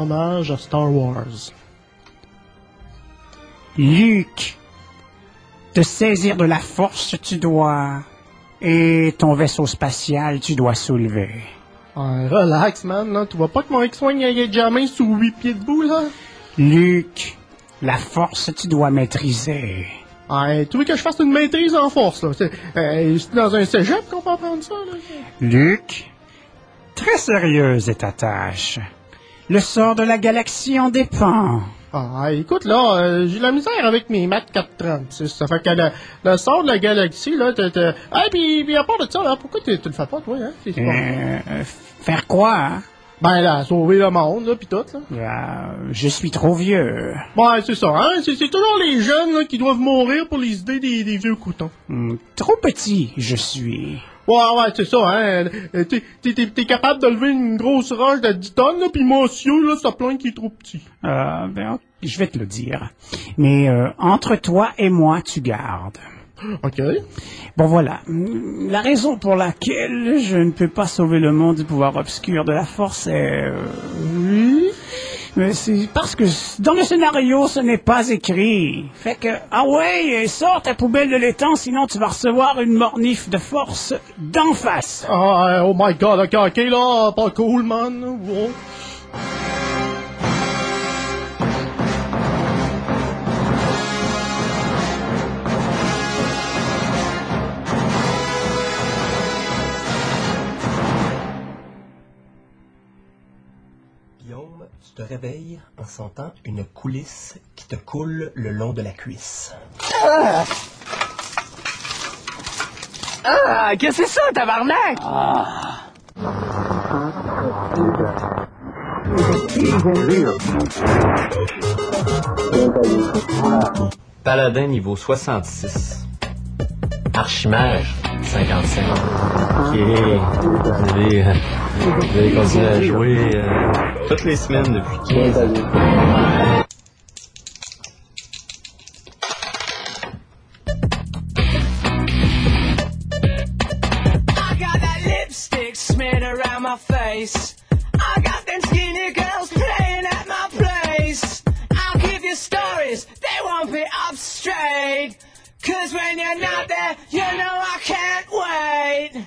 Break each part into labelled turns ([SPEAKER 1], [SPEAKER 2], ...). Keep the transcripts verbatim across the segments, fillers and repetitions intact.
[SPEAKER 1] hommage à Star Wars.
[SPEAKER 2] Luke, te saisir de la force, tu dois... Et ton vaisseau spatial, tu dois soulever.
[SPEAKER 1] Ouais, relax, man, là. Tu vois pas que mon X-Wing est jamais sous huit pieds debout, là?
[SPEAKER 2] Luke, la force, tu dois maîtriser.
[SPEAKER 1] Ouais, tu veux que je fasse une maîtrise en force, là? C'est, euh, c'est dans un cégep qu'on peut apprendre ça, là?
[SPEAKER 2] Luke, très sérieuse est ta tâche. Le sort de la galaxie en dépend.
[SPEAKER 1] Ah, écoute, là, euh, j'ai la misère avec mes maths quatre trente-six. Ça fait que le, le sort de la galaxie, là, t'es... t'es... Ah, pis, pis à part de ça, là, pourquoi tu le fais pas, toi, hein? C'est
[SPEAKER 2] Euh, euh, faire quoi, hein?
[SPEAKER 1] Ben, là, sauver le monde, là, pis tout, là.
[SPEAKER 2] Euh, je suis trop vieux.
[SPEAKER 1] Ouais, c'est ça, hein? C'est, c'est toujours les jeunes, là, qui doivent mourir pour les idées des, des vieux coutons.
[SPEAKER 2] Hmm, trop petit, je suis.
[SPEAKER 1] Ouais, ouais, c'est ça, hein. T'es, t'es, t'es, t'es capable de lever une grosse roche de dix tonnes, là, pis monsieur, là, ça plaint qu'il est trop petit.
[SPEAKER 2] Euh, ben, je vais te le dire. Mais euh, entre toi et moi, tu gardes.
[SPEAKER 1] OK.
[SPEAKER 2] Bon, voilà. La raison pour laquelle je ne peux pas sauver le monde du pouvoir obscur de la force est... Euh, oui, mais c'est parce que dans le scénario, ce n'est pas écrit. Fait que, ah ouais, sors ta poubelle de l'étang, sinon tu vas recevoir une mornif de force d'en face.
[SPEAKER 1] Ah, oh my god, OK, OK, là, pas cool, man. Wow.
[SPEAKER 3] Guillaume, tu te réveilles en sentant une coulisse qui te coule le long de la cuisse.
[SPEAKER 4] Ah! Ah! Qu'est-ce que c'est ça, tabarnak? Ah!
[SPEAKER 5] Paladin niveau soixante-six. Archimage cinquante-cinq. Ok. Vous allez, euh, vous allez continuer à jouer euh, toutes les semaines depuis quinze ans.
[SPEAKER 6] I got that lipstick smeared around my face. I got them skinny girls playing at my place. I'll give you stories, they won't be up straight. Cause when you're not there, you know I can't wait.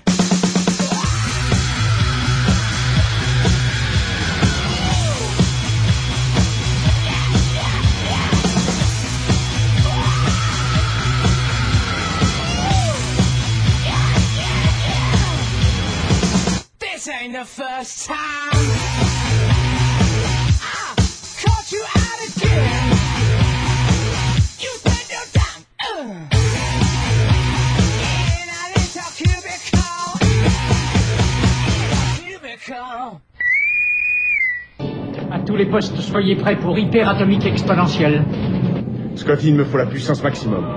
[SPEAKER 6] This ain't the first time I caught you out again. You spent your time uh. in a little cubicle. Cubicle.
[SPEAKER 7] À tous les postes, soyez prêts pour hyperatomique exponentielle.
[SPEAKER 8] Scotty, il me faut la puissance maximum.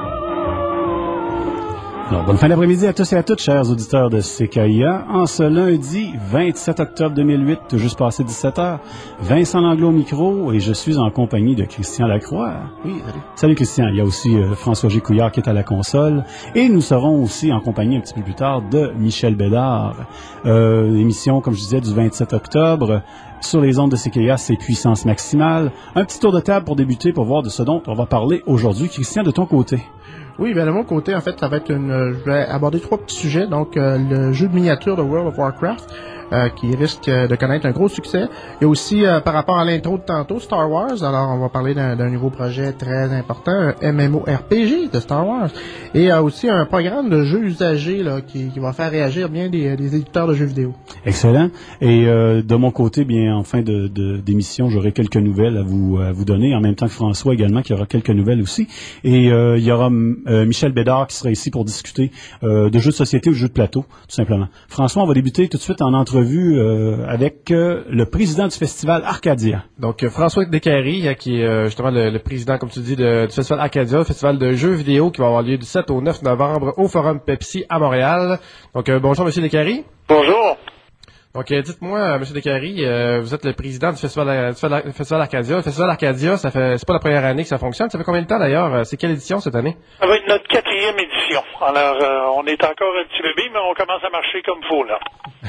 [SPEAKER 9] Alors, bonne fin d'après-midi à tous et à toutes, chers auditeurs de C K I A. En ce lundi vingt-sept octobre deux mille huit, tout juste passé dix-sept heures, Vincent Langlois au micro et je suis en compagnie de Christian Lacroix.
[SPEAKER 1] Oui, salut.
[SPEAKER 9] Salut Christian. Il y a aussi euh, François G. Couillard qui est à la console. Et nous serons aussi en compagnie un petit peu plus tard de Michel Bédard. Euh, émission, comme je disais, du vingt-sept octobre. Sur les ondes de C K I A, c'est puissance maximale. Un petit tour de table pour débuter, pour voir de ce dont on va parler aujourd'hui. Christian, de ton côté?
[SPEAKER 1] Oui, bien de mon côté, en fait, ça va être une. Je vais aborder trois petits sujets. Donc, euh, le jeu de miniature de World of Warcraft, euh, qui risque de connaître un gros succès. Il y a aussi, euh, par rapport à l'intro de tantôt, Star Wars. Alors, on va parler d'un, d'un nouveau projet très important, un M M O R P G de Star Wars. Et il y a aussi un programme de jeux usagés là, qui, qui va faire réagir bien des, des éditeurs de jeux vidéo.
[SPEAKER 9] Excellent. Et euh, de mon côté, bien en fin de, de, d'émission, j'aurai quelques nouvelles à vous, à vous donner, en même temps que François également, qui aura quelques nouvelles aussi. Et euh, il y aura euh, Michel Bédard qui sera ici pour discuter euh, de jeux de société ou de jeux de plateau, tout simplement. François, on va débuter tout de suite en entrevue euh, avec euh, le président du festival Arcadia.
[SPEAKER 10] Donc, euh, François Descaries, qui est euh, justement le, le président, comme tu dis, de, du festival Arcadia, le festival de jeux vidéo qui va avoir lieu du sept au neuf novembre au Forum Pepsi à Montréal. Donc, euh, bonjour, Monsieur Descaries.
[SPEAKER 11] Bonjour.
[SPEAKER 10] Donc, euh, dites-moi, euh, M. Descaries, euh, vous êtes le président du Festival, du Festival Arcadia. Le Festival Arcadia, ça fait, c'est pas la première année que ça fonctionne. Ça fait combien de temps d'ailleurs? C'est quelle édition cette année?
[SPEAKER 11] Ça va être notre quatrième édition. Alors, euh, on est encore un petit bébé, mais on commence à marcher comme il faut, là.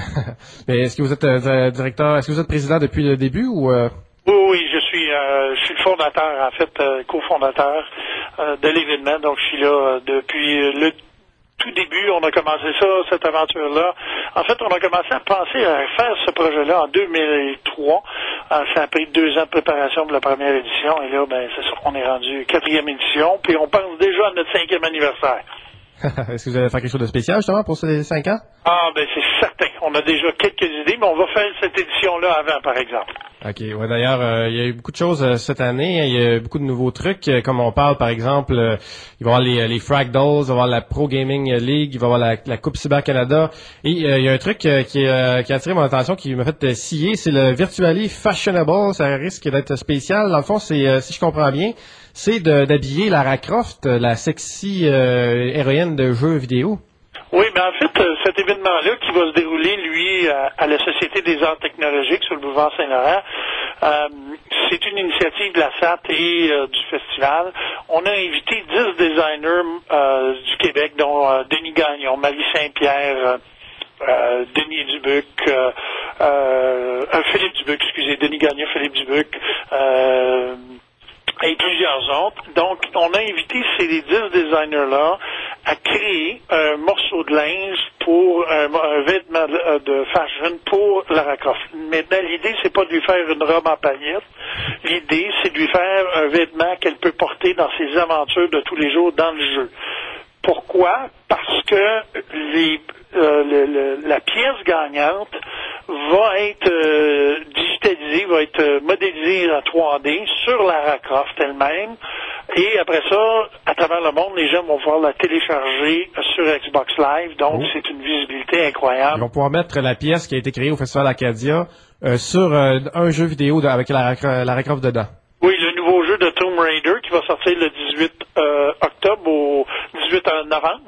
[SPEAKER 10] Mais est-ce que vous êtes euh, directeur, est-ce que vous êtes président depuis le début ou... Euh...
[SPEAKER 11] Oui, oui, je suis, euh, je suis le fondateur, en fait, euh, cofondateur euh, de l'événement. Donc, je suis là euh, depuis le tout début. On a commencé ça, cette aventure-là. En fait, on a commencé à penser à faire ce projet-là en deux mille trois. Euh, ça a pris deux ans de préparation pour la première édition. Et là, ben, c'est sûr qu'on est rendu quatrième édition. Puis, on pense déjà à notre cinquième anniversaire.
[SPEAKER 10] Est-ce que vous allez faire quelque chose de spécial, justement, pour ces cinq ans?
[SPEAKER 11] Ah, ben, c'est certain. On a déjà quelques idées, mais on va faire cette édition-là avant, par exemple.
[SPEAKER 10] OK. Ouais, d'ailleurs, euh, il y a eu beaucoup de choses euh, cette année. Il y a eu beaucoup de nouveaux trucs. Euh, comme on parle, par exemple, euh, il va y avoir les, les Fragdals, il va y avoir la Pro Gaming League, il va y avoir la, la Coupe Cyber Canada. Et euh, il y a un truc euh, qui, euh, qui a attiré mon attention, qui m'a fait euh, scier, c'est le Virtually Fashionable. Ça risque d'être spécial. Dans le fond, c'est, euh, si je comprends bien, c'est de, d'habiller Lara Croft, la sexy euh, héroïne de jeux vidéo.
[SPEAKER 11] Oui, mais en fait, euh, cet événement-là qui va se dérouler, lui, à, à la Société des arts technologiques sur le boulevard Saint-Laurent, euh, c'est une initiative de la S A T et euh, du festival. On a invité dix designers euh, du Québec, dont euh, Denis Gagnon, Marie Saint-Pierre, euh, euh, Denis Dubuc, euh, euh, Philippe Dubuc, excusez, Denis Gagnon, Philippe Dubuc, euh, et plusieurs autres. Donc, on a invité ces dix designers-là à créer un morceau de linge pour un, un vêtement de, de fashion pour Lara Croft. Maintenant, l'idée, c'est pas de lui faire une robe en paillettes. L'idée, c'est de lui faire un vêtement qu'elle peut porter dans ses aventures de tous les jours dans le jeu. Pourquoi? Parce que les, euh, le, le, la pièce gagnante va être euh, digitalisée, va être euh, modélisée en trois D sur Lara Croft elle-même. Et après ça, à travers le monde, les gens vont pouvoir la télécharger sur Xbox Live. Donc, oh. c'est une visibilité incroyable.
[SPEAKER 10] Ils vont pouvoir mettre la pièce qui a été créée au Festival Arcadia euh, sur euh, un jeu vidéo de, avec Lara, Lara Croft dedans.
[SPEAKER 11] Oui, le nouveau jeu de Tomb Raider qui va sortir le dix-huit euh, octobre au dix-huit novembre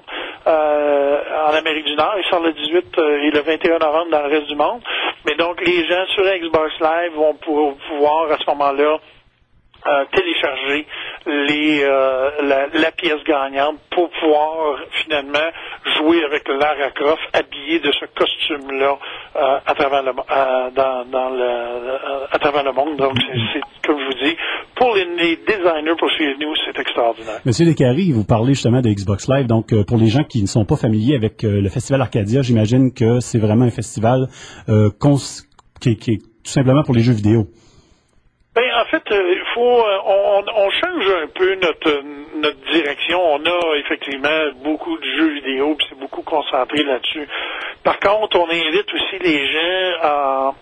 [SPEAKER 11] euh, en Amérique du Nord. Il sort le dix-huit euh, et le vingt et un novembre dans le reste du monde. Mais donc, les gens sur Xbox Live vont pouvoir à ce moment-là Euh, télécharger les, euh, la, la pièce gagnante pour pouvoir finalement jouer avec Lara Croft habillée de ce costume-là euh, à travers le euh, dans, dans le euh, à travers le monde. Donc c'est, c'est comme je vous dis, pour les, les designers, pour suivre nous, c'est extraordinaire.
[SPEAKER 9] Monsieur Descaries, vous parlez justement de Xbox Live. Donc euh, pour les gens qui ne sont pas familiers avec euh, le Festival Arcadia, j'imagine que c'est vraiment un festival euh, cons- qui, qui est tout simplement pour les jeux vidéo.
[SPEAKER 11] Ben, en fait, il euh, faut, euh, on, on change un peu notre notre direction. On a effectivement beaucoup de jeux vidéo, puis c'est beaucoup concentré là-dessus. Par contre, on invite aussi les gens à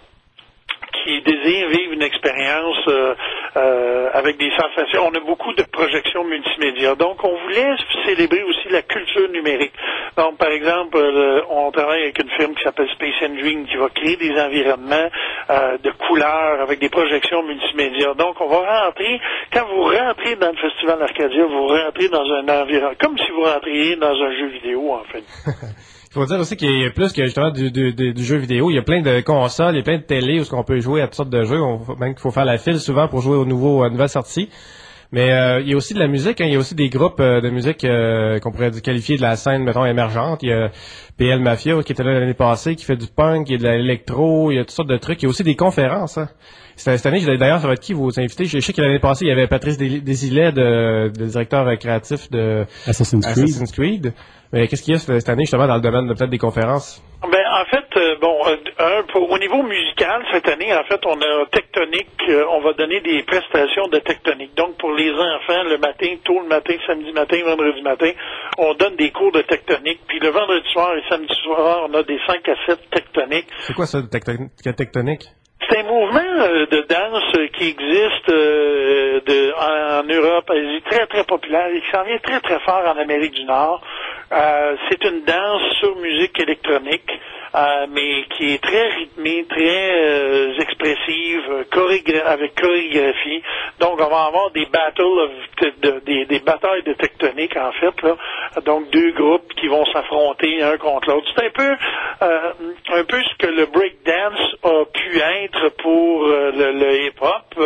[SPEAKER 11] qui désirent vivre une expérience euh, euh, avec des sensations. On a beaucoup de projections multimédia. Donc, on voulait célébrer aussi la culture numérique. Donc, par exemple, euh, on travaille avec une firme qui s'appelle Space and Dream qui va créer des environnements euh, de couleurs avec des projections multimédia. Donc, on va rentrer, quand vous rentrez dans le Festival Arcadia, vous rentrez dans un environnement, comme si vous rentriez dans un jeu vidéo, en fait.
[SPEAKER 10] Il faut dire aussi qu'il y a plus que justement du, du, du, du jeu vidéo. Il y a plein de consoles, il y a plein de télé où on peut jouer à toutes sortes de jeux. On, même qu'il faut faire la file souvent pour jouer aux, nouveaux, aux nouvelles sorties. Mais euh, il y a aussi de la musique. Hein. Il y a aussi des groupes euh, de musique euh, qu'on pourrait qualifier de la scène, mettons, émergente. Il y a P L Mafia qui était là l'année passée, qui fait du punk, il y a de l'électro, il y a toutes sortes de trucs. Il y a aussi des conférences. Hein. Cette année, d'ailleurs, ça va être qui vos invités? Je sais que l'année passée, il y avait Patrice Desilets, de, de directeur créatif de
[SPEAKER 9] Assassin's Creed.
[SPEAKER 10] Assassin's Creed. Mais qu'est-ce qu'il y a cette année, justement, dans le domaine de peut-être des conférences?
[SPEAKER 11] Ben, en fait, euh, bon, euh, un, pour, au niveau musical, cette année, en fait, on a Tectonique, euh, on va donner des prestations de Tectonique. Donc, pour les enfants, le matin, tôt le matin, samedi matin, vendredi matin, on donne des cours de Tectonique. Puis le vendredi soir et samedi soir, on a des cinq à sept Tectoniques.
[SPEAKER 10] C'est quoi ça, Tectonique?
[SPEAKER 11] C'est un mouvement euh, de danse euh, qui existe euh, de, en, en Europe, Asie, très, très populaire et qui s'en vient très, très fort en Amérique du Nord. Euh, c'est une danse sur musique électronique. euh, mais qui est très rythmée, très euh, expressive, chorégra- avec chorégraphie. Donc, on va avoir des battles of t- de, des, des batailles de tectonique, en fait, là. Donc, deux groupes qui vont s'affronter un contre l'autre. C'est un peu, euh, un peu ce que le breakdance a pu être pour euh, le, le hip-hop.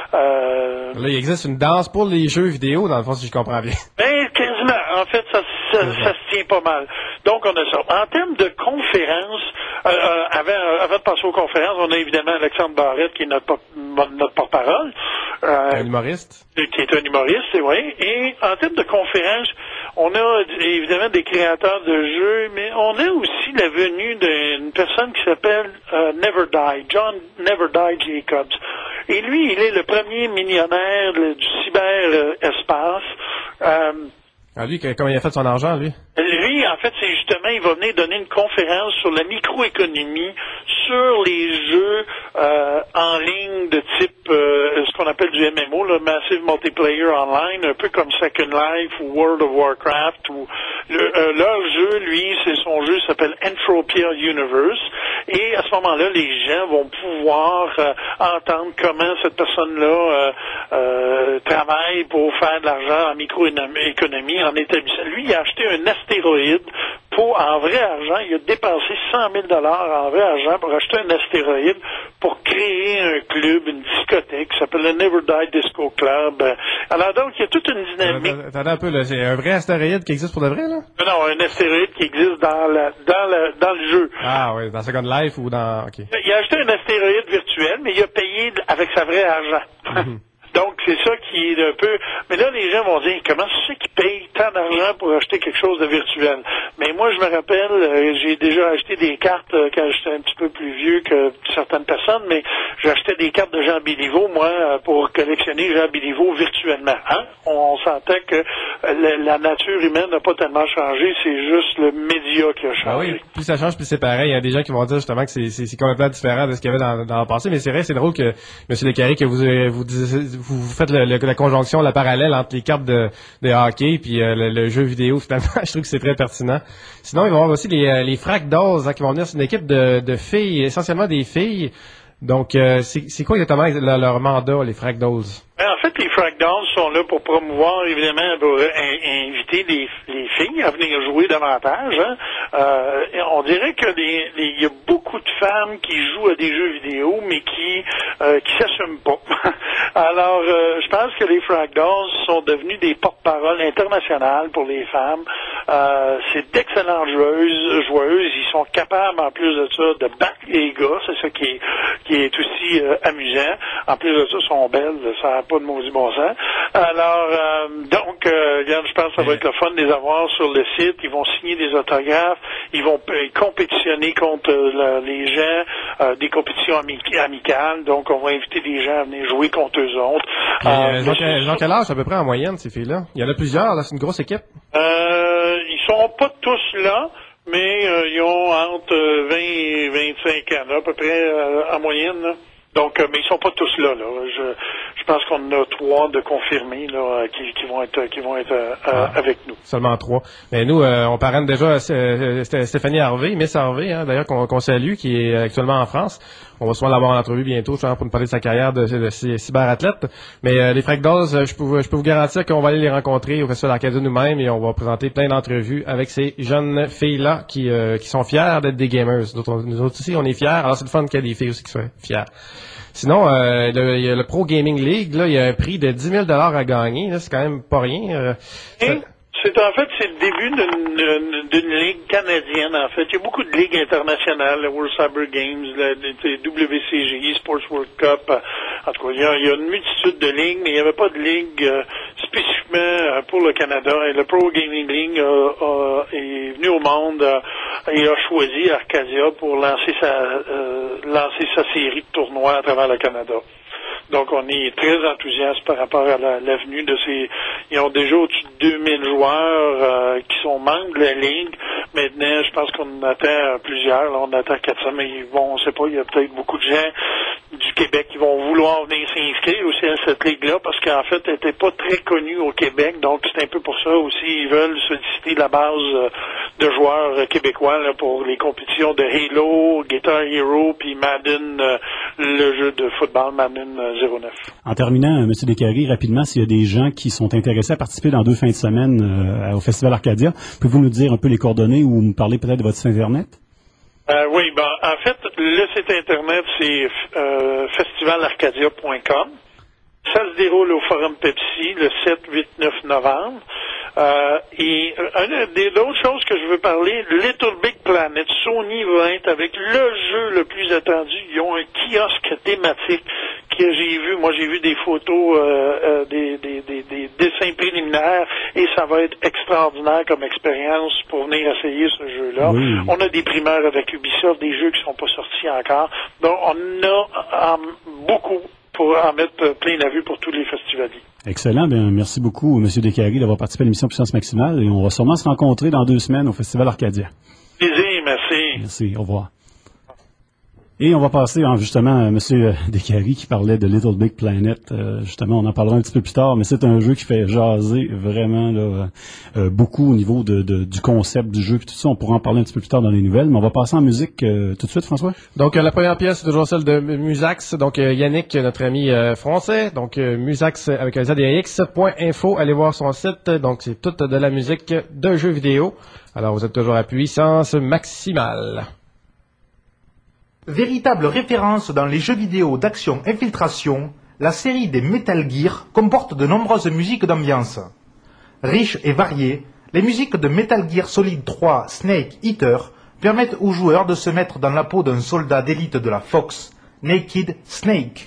[SPEAKER 11] Euh,
[SPEAKER 10] Là, il existe une danse pour les jeux vidéo, dans le fond, si je comprends bien.
[SPEAKER 11] Ben, quasiment. En fait, ça, ça, ça se tient pas mal. Donc, on a ça. En termes de conférences, euh, euh, avant, avant de passer aux conférences, on a évidemment Alexandre Barrette, qui est notre, notre porte-parole. Euh,
[SPEAKER 10] un humoriste.
[SPEAKER 11] Qui est un humoriste, c'est vrai. Et en termes de conférences, on a évidemment des créateurs de jeux, mais on a aussi la venue d'une personne qui s'appelle euh, Never Die, John Never Die Jacobs. Et lui, il est le premier millionnaire le, du cyberespace. Euh,
[SPEAKER 10] ah, lui, comment il a fait son argent, lui?
[SPEAKER 11] Lui, en fait, c'est justement, il va venir donner une conférence sur la microéconomie, sur les jeux euh, en ligne de type, euh, ce qu'on appelle du M M O, le Massive Multiplayer Online, un peu comme Second Life ou World of Warcraft. Ou le, euh, leur jeu, lui, c'est son jeu s'appelle Entropia Universe. Et à ce moment-là, les gens vont pouvoir euh, entendre comment cette personne-là euh, euh, travaille pour faire de l'argent en microéconomie, en établissant. Lui, il a acheté un astéroïde pour, en vrai argent, il a dépensé cent mille dollars en vrai argent pour acheter un astéroïde pour créer un club, une discothèque qui s'appelle le Never Die Disco Club. Alors donc, il y a toute une dynamique.
[SPEAKER 10] Attendez un peu, là, c'est un vrai astéroïde qui existe pour de vrai, là?
[SPEAKER 11] Non, un astéroïde qui existe dans, la, dans, la, dans le jeu.
[SPEAKER 10] Ah oui, dans Second Life ou dans... OK.
[SPEAKER 11] Il a acheté un astéroïde virtuel, mais il a payé avec sa vraie argent. Mm-hmm. Donc, c'est ça qui est un peu... Mais là, les gens vont dire, comment c'est qu'ils payent tant d'argent pour acheter quelque chose de virtuel? Mais moi, je me rappelle, euh, j'ai déjà acheté des cartes euh, quand j'étais un petit peu plus vieux que certaines personnes, mais j'achetais des cartes de Jean Béliveau, moi, euh, pour collectionner Jean Béliveau virtuellement. Hein? On, on sentait que euh, la, la nature humaine n'a pas tellement changé, c'est juste le média qui a changé.
[SPEAKER 10] Ah oui, plus ça change, plus c'est pareil. Il y a des gens qui vont dire justement que c'est, c'est, c'est complètement différent de ce qu'il y avait dans, dans le passé, mais c'est vrai, c'est drôle que, M. Lécarré, que vous, vous disiez... vous faites le, le, la conjonction, le parallèle entre les cartes de, de hockey puis euh, le, le jeu vidéo, finalement. Je trouve que c'est très pertinent. Sinon, il va y avoir aussi les, les Fractals hein, qui vont venir. C'est une équipe de, de filles, essentiellement des filles. Donc, euh, c'est, c'est quoi exactement leur, leur mandat, les Fractals?
[SPEAKER 11] En fait, les Fractals sont là pour promouvoir, évidemment, pour in- inviter les, les filles à venir jouer davantage. Hein. Euh, on dirait que des, des, y a beaucoup de femmes qui jouent à des jeux vidéo, mais qui euh, qui s'assument pas. Alors, euh, je pense que les Fractals sont devenus des porte-paroles internationales pour les femmes. Euh, c'est d'excellentes joueuses, joueuses. Ils sont capables, en plus de ça, de battre les gars. C'est ça qui est, qui est aussi euh, amusant. En plus de ça, ils sont belles. Ça n'a pas de maudit bon sens. Alors, euh, donc, euh, regarde, je pense que ça va être le fun de les avoir sur le site. Ils vont signer des autographes. Ils vont euh, compétitionner contre euh, la, les gens, euh, des compétitions ami- amicales. Donc, on va inviter des gens à venir jouer contre eux autres.
[SPEAKER 10] Et, euh, donc, ils ont quel âge à peu près en moyenne, ces filles-là? Il y en a plusieurs, là, c'est une grosse équipe.
[SPEAKER 11] Euh, ils sont pas tous là, mais euh, ils ont entre vingt et vingt-cinq ans, là, à peu près euh, en moyenne. Là. Donc, euh, mais ils sont pas tous là. là. Je, je pense qu'on en a trois de confirmés là, qui, qui vont être, qui vont être euh, ah, avec nous.
[SPEAKER 10] Seulement trois. Mais nous, euh, on parraine déjà euh, Stéphanie Harvey, Miss Harvey, hein, d'ailleurs qu'on, qu'on salue, qui est actuellement en France. On va sûrement l'avoir en entrevue bientôt, pour nous parler de sa carrière de, de, de cyberathlète. Mais euh, les Fractals, je peux, je peux vous garantir qu'on va aller les rencontrer au Festival d'Arcadia nous-mêmes et on va présenter plein d'entrevues avec ces jeunes filles-là qui, euh, qui sont fières d'être des gamers. Nous, nous autres aussi, on est fiers. Alors c'est le fun qu'il y ait des filles aussi qui soient fières. Sinon, euh, le, il y a le Pro Gaming League, là, il y a un prix de dix mille dollars à gagner. Là, c'est quand même pas rien. Euh,
[SPEAKER 11] ça... C'est en fait c'est le début d'une, d'une, d'une ligue canadienne en fait. Il y a beaucoup de ligues internationales, le World Cyber Games, le, le W C G I, Sports World Cup. En tout cas, il y a, il y a une multitude de ligues, mais il n'y avait pas de ligue euh, spécifiquement pour le Canada. Et le Pro Gaming League euh, euh, est venu au monde euh, et a choisi Arcadia pour lancer sa euh, lancer sa série de tournois à travers le Canada. Donc, on est très enthousiaste par rapport à la, l'avenue de ces... Ils ont déjà au-dessus de deux mille joueurs euh, qui sont membres de la Ligue. Maintenant, je pense qu'on attend plusieurs. Là, on attend quatre cents, mais bon, on ne sait pas, il y a peut-être beaucoup de gens du Québec qui vont vouloir venir s'inscrire aussi à cette Ligue-là parce qu'en fait, elle n'était pas très connue au Québec. Donc, c'est un peu pour ça aussi. Ils veulent solliciter la base de joueurs euh, québécois là, pour les compétitions de Halo, Guitar Hero, puis Madden, euh, le jeu de football Madden euh, zéro neuf.
[SPEAKER 9] En terminant, euh, M. Descaries, rapidement, s'il y a des gens qui sont intéressés à participer dans deux fins de semaine euh, au Festival Arcadia, pouvez-vous nous dire un peu les coordonnées ou nous parler peut-être de votre site Internet?
[SPEAKER 11] Euh, oui, ben, en fait, le site Internet, c'est euh, festival arcadia point com. Ça se déroule au Forum Pepsi le sept, huit, neuf novembre. Euh, et une des autres choses que je veux parler, Little Big Planet, Sony va être avec le jeu le plus attendu. Ils ont un kiosque thématique que j'ai vu. Moi, j'ai vu des photos, euh, euh, des, des, des, des dessins préliminaires, et ça va être extraordinaire comme expérience pour venir essayer ce jeu-là. Oui. On a des primeurs avec Ubisoft, des jeux qui sont pas sortis encore. Donc, on a um, beaucoup pour en mettre plein la vue pour tous les festivaliers.
[SPEAKER 9] Excellent. Bien, merci beaucoup, M. Descaries, d'avoir participé à l'émission Puissance Maximale. Et on va sûrement se rencontrer dans deux semaines au Festival Arcadia.
[SPEAKER 11] Plaisir, merci.
[SPEAKER 9] Merci, au revoir. Et on va passer hein, justement à M. Descaries qui parlait de Little Big Planet. Euh, justement, on en parlera un petit peu plus tard, mais c'est un jeu qui fait jaser vraiment là, euh, beaucoup au niveau de, de, du concept du jeu. Puis tout ça, on pourra en parler un petit peu plus tard dans les nouvelles. Mais on va passer en musique euh, tout de suite, François.
[SPEAKER 10] Donc, euh, la première pièce, c'est toujours celle de Musax. Donc, euh, Yannick, notre ami euh, français. Donc, euh, Musax avec un Z D X point info. Allez voir son site. Donc, c'est toute de la musique de jeux vidéo. Alors, vous êtes toujours à puissance maximale.
[SPEAKER 12] Véritable référence dans les jeux vidéo d'action infiltration, la série des Metal Gear comporte de nombreuses musiques d'ambiance. Riches et variées, les musiques de Metal Gear Solid trois Snake Eater permettent aux joueurs de se mettre dans la peau d'un soldat d'élite de la Fox, Naked Snake.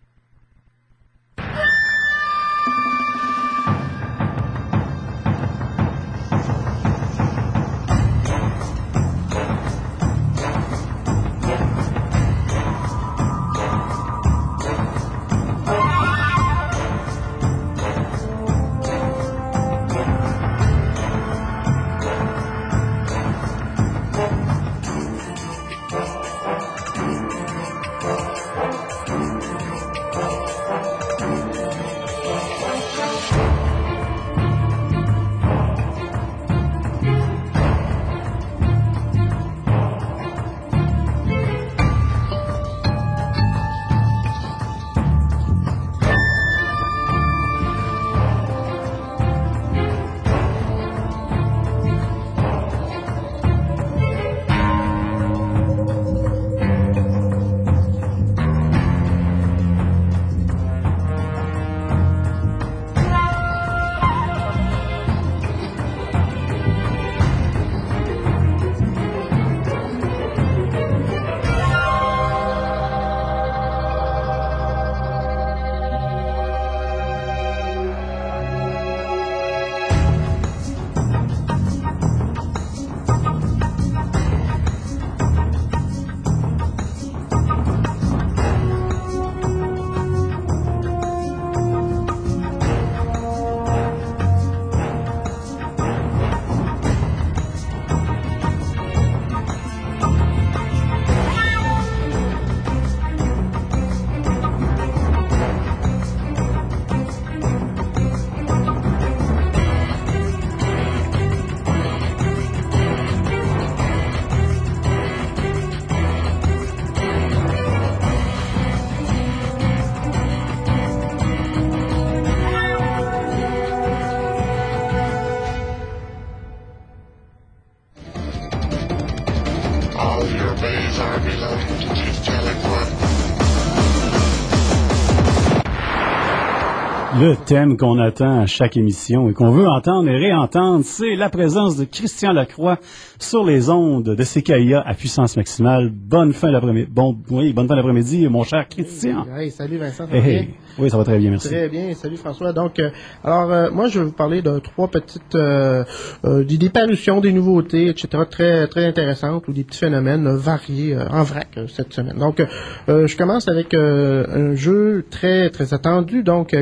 [SPEAKER 9] Le thème qu'on attend à chaque émission et qu'on veut entendre et réentendre, c'est la présence de Christian Lacroix sur les ondes de C K I A à puissance maximale. Bonne fin d'après-midi. Bon, oui, bonne fin d'après-midi, mon cher Christian.
[SPEAKER 1] Hey, salut Vincent. Ça
[SPEAKER 9] hey,
[SPEAKER 1] va bien?
[SPEAKER 9] Hey. Oui, ça va très bien, merci.
[SPEAKER 1] Très bien, salut François. Donc, euh, alors, euh, moi, je vais vous parler de trois petites euh, euh, des, des parutions, des nouveautés, et cetera, très très intéressantes ou des petits phénomènes euh, variés euh, en vrac euh, cette semaine. Donc, euh, je commence avec euh, un jeu très très attendu. Donc, évidemment, si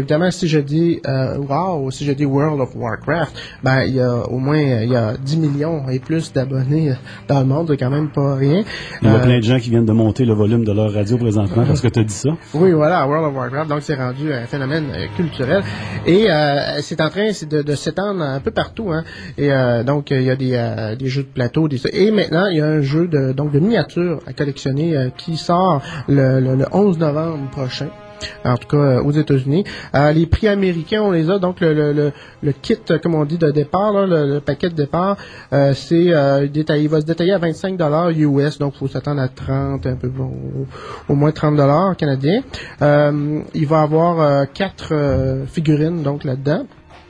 [SPEAKER 1] si je dis euh, WoW, si je dis World of Warcraft, ben il y a au moins il y a dix millions et plus d'abonnés dans le monde, c'est quand même pas rien.
[SPEAKER 9] Il y a
[SPEAKER 1] euh,
[SPEAKER 9] plein de gens qui viennent de monter le volume de leur radio présentement parce que tu as dit ça.
[SPEAKER 1] Oui, voilà, World of Warcraft, donc c'est rendu un phénomène euh, culturel et euh, c'est en train c'est de, de s'étendre un peu partout, hein. Et euh, donc il y a des, euh, des jeux de plateau, des, et maintenant il y a un jeu de donc de miniatures à collectionner euh, qui sort le, le, le onze novembre prochain. En tout cas euh, aux États-Unis. Euh, les prix américains, on les a, donc le, le, le, le kit, comme on dit, de départ, là, le, le paquet de départ, euh, c'est euh, détaillé, il va se détailler à vingt-cinq dollars U S, donc il faut s'attendre à trente, un peu bon, au, au moins trente dollars canadiens. Euh, il va avoir euh, quatre euh, figurines donc là-dedans.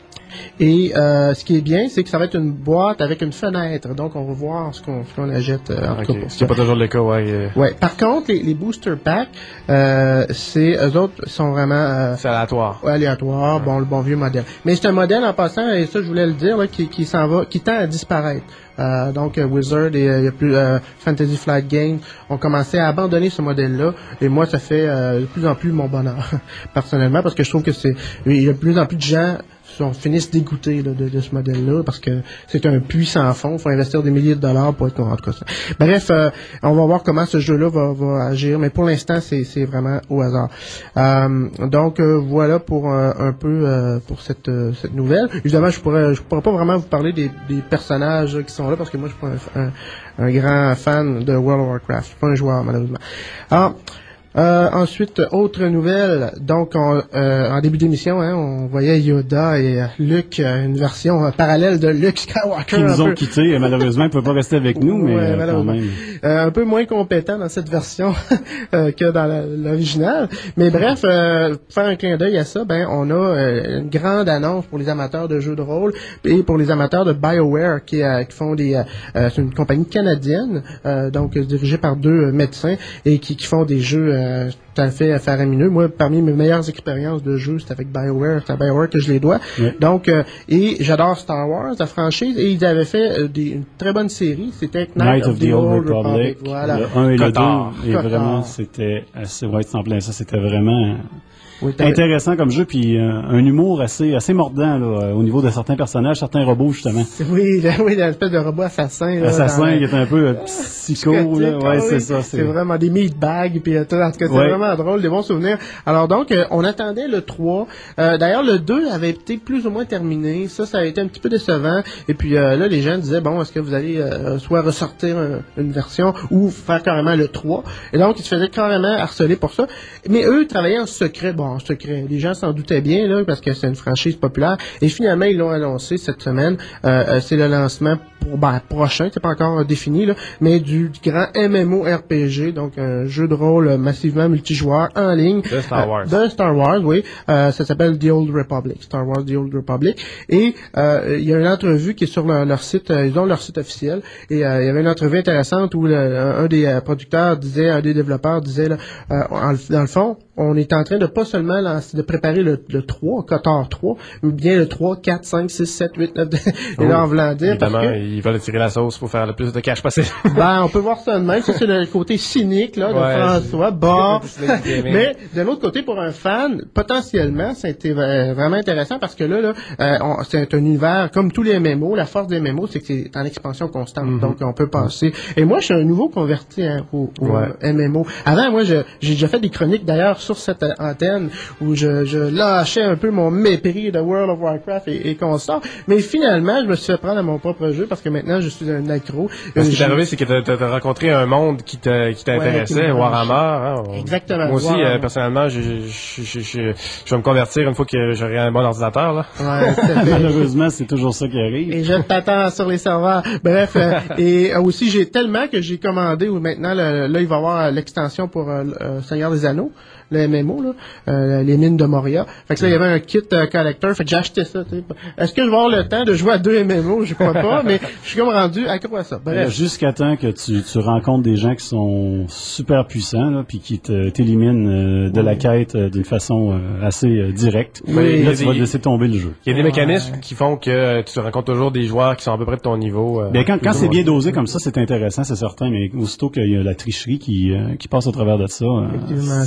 [SPEAKER 1] Et euh, ce qui est bien, c'est que ça va être une boîte avec une fenêtre. Donc, on va voir ce qu'on, ce qu'on achète. Euh, en
[SPEAKER 10] okay.
[SPEAKER 1] tout cas,
[SPEAKER 10] c'est pas toujours le cas, ouais. Euh...
[SPEAKER 1] Ouais. Par contre, les, les booster packs, euh, c'est eux autres sont vraiment euh,
[SPEAKER 10] c'est aléatoire.
[SPEAKER 1] Ouais, aléatoire. Ouais. Bon, le bon vieux modèle. Mais c'est un modèle en passant, et ça, je voulais le dire, là, qui, qui s'en va, qui tend à disparaître. Euh, donc, euh, Wizard et euh, y a plus euh, Fantasy Flight Games ont commencé à abandonner ce modèle-là. Et moi, ça fait euh, de plus en plus mon bonheur, personnellement, parce que je trouve que c'est, il y a de plus en plus de gens on finisse dégoûtés là, de, de ce modèle-là parce que c'est un puits sans fond. Il faut investir des milliers de dollars pour être en tout cas ça. Bref, euh, on va voir comment ce jeu-là va, va agir, mais pour l'instant, c'est, c'est vraiment au hasard. Euh, donc euh, voilà pour euh, un peu euh, pour cette, euh, cette nouvelle. Évidemment, je pourrais je pourrais pas vraiment vous parler des, des personnages qui sont là parce que moi, je suis pas un, un, un grand fan de World of Warcraft. Je suis pas un joueur malheureusement. Alors, Euh, ensuite, autre nouvelle. Donc, on, euh, en début d'émission, hein, on voyait Yoda et euh, Luke, euh, une version euh, parallèle de Luke Skywalker.
[SPEAKER 9] Qui nous ont
[SPEAKER 1] peu...
[SPEAKER 9] quittés, et malheureusement, ils ne peuvent pas rester avec nous, mais
[SPEAKER 1] ouais,
[SPEAKER 9] euh, quand même.
[SPEAKER 1] Euh, un peu moins compétent dans cette version euh, que dans la, l'original. Mais bref, euh, pour faire un clin d'œil à ça, ben, on a euh, une grande annonce pour les amateurs de jeux de rôle et pour les amateurs de BioWare qui, euh, qui font des... Euh, c'est une compagnie canadienne, euh, donc dirigée par deux euh, médecins et qui, qui font des jeux... Euh, tout à fait faramineux. Moi, parmi mes meilleures expériences de jeu, c'est avec BioWare. C'est à BioWare que je les dois. Oui. Donc, euh, et j'adore Star Wars, la franchise, et ils avaient fait euh, des, une très bonne série. C'était Knight, Knight of, of the, the Old Republic. Republic. Voilà.
[SPEAKER 9] Le un et Cotard. le deux. Et Cotard. Vraiment, c'était assez... Ouais, c'est en plein ça. C'était vraiment... Oui, intéressant comme jeu, puis euh, un humour assez assez mordant là, au niveau de certains personnages, certains robots justement.
[SPEAKER 1] Oui, là, oui, l'espèce de robot assassin. Là,
[SPEAKER 9] assassin qui est un peu euh, psycho, là. Ouais,
[SPEAKER 1] oui,
[SPEAKER 9] c'est ça. C'est...
[SPEAKER 1] c'est vraiment des meatbags, puis euh, tout, en tout cas, c'est ouais. vraiment drôle, des bons souvenirs. Alors donc, euh, on attendait le trois. Euh, d'ailleurs, le deux avait été plus ou moins terminé. Ça, ça a été un petit peu décevant. Et puis euh, là, les gens disaient, bon, est-ce que vous allez euh, soit ressortir un, une version ou faire carrément le trois? Et donc, ils se faisaient carrément harceler pour ça. Mais eux, ils travaillaient en secret. Bon, en secret. Les gens s'en doutaient bien, là, parce que c'est une franchise populaire. Et finalement, ils l'ont annoncé cette semaine. Euh, c'est le lancement pour, ben, prochain, c'est pas encore défini, là, mais du, du grand M M O R P G, donc un jeu de rôle massivement multijoueur en ligne.
[SPEAKER 10] De Star Wars.
[SPEAKER 1] Euh, de Star Wars, oui. Euh, ça s'appelle The Old Republic. Star Wars The Old Republic. Et euh, il y a une entrevue qui est sur leur, leur site, euh, ils ont leur site officiel. Et euh, il y avait une entrevue intéressante où le, un, un des euh, producteurs disait, un des développeurs disait, là, euh, en, dans le fond, on est en train de pas seulement lancer, de préparer le, le trois, Cotard trois, mais bien le trois, quatre, cinq, six, sept, huit, neuf, et là, en voulant dire.
[SPEAKER 10] Évidemment,
[SPEAKER 1] parce que,
[SPEAKER 10] ils veulent tirer la sauce pour faire le plus de cash possible.
[SPEAKER 1] Ben, on peut voir ça de même. Ça, c'est le côté cynique, là, de ouais, François. Bon. Mais, de l'autre côté, pour un fan, potentiellement, c'était vraiment intéressant parce que là, là, euh, on, c'est un univers, comme tous les M M O, la force des M M O, c'est que c'est en expansion constante. Mm-hmm. Donc, on peut passer. Et moi, je suis un nouveau converti, hein, au, au ouais. M M O. Avant, moi, je, j'ai déjà fait des chroniques, d'ailleurs, sur cette antenne où je, je lâchais un peu mon mépris de World of Warcraft et, et consort. Mais finalement, je me suis fait prendre à mon propre jeu parce que maintenant, je suis un accro.
[SPEAKER 10] Ce qui est arrivé, c'est que tu as rencontré un monde qui, te, qui t'intéressait, ouais, Warhammer. Hein, on...
[SPEAKER 1] Exactement.
[SPEAKER 10] Moi aussi, euh, personnellement, je, je, je, je, je, je vais me convertir une fois que j'aurai un bon ordinateur. Là.
[SPEAKER 1] Ouais,
[SPEAKER 9] malheureusement, c'est toujours ça qui arrive.
[SPEAKER 1] Et je t'attends sur les serveurs. Bref, euh, et euh, aussi, j'ai tellement que j'ai commandé où maintenant, le, là, il va y avoir l'extension pour euh, euh, Seigneur des Anneaux. Le M M O, là, euh, les mines de Moria. Fait que là, il y avait un kit euh, collector. Fait que j'ai acheté ça. T'sais. Est-ce que je vais avoir le temps de jouer à deux M M O? Je crois pas, mais je suis comme rendu accro à ça. Bref.
[SPEAKER 9] Jusqu'à temps que tu, tu rencontres des gens qui sont super puissants, là, puis qui te, t'éliminent euh, de oui. la quête euh, d'une façon euh, assez euh, directe.
[SPEAKER 1] Oui,
[SPEAKER 9] là, tu vas laisser tomber le jeu.
[SPEAKER 10] Il y a des ouais. mécanismes qui font que euh, tu rencontres toujours des joueurs qui sont à peu près de ton niveau. Euh,
[SPEAKER 9] bien, quand, quand c'est bien dosé comme ça, c'est intéressant, c'est certain, mais aussitôt qu'il y a la tricherie qui, euh, qui passe au travers de ça, euh,
[SPEAKER 1] c'est,
[SPEAKER 9] c'est moins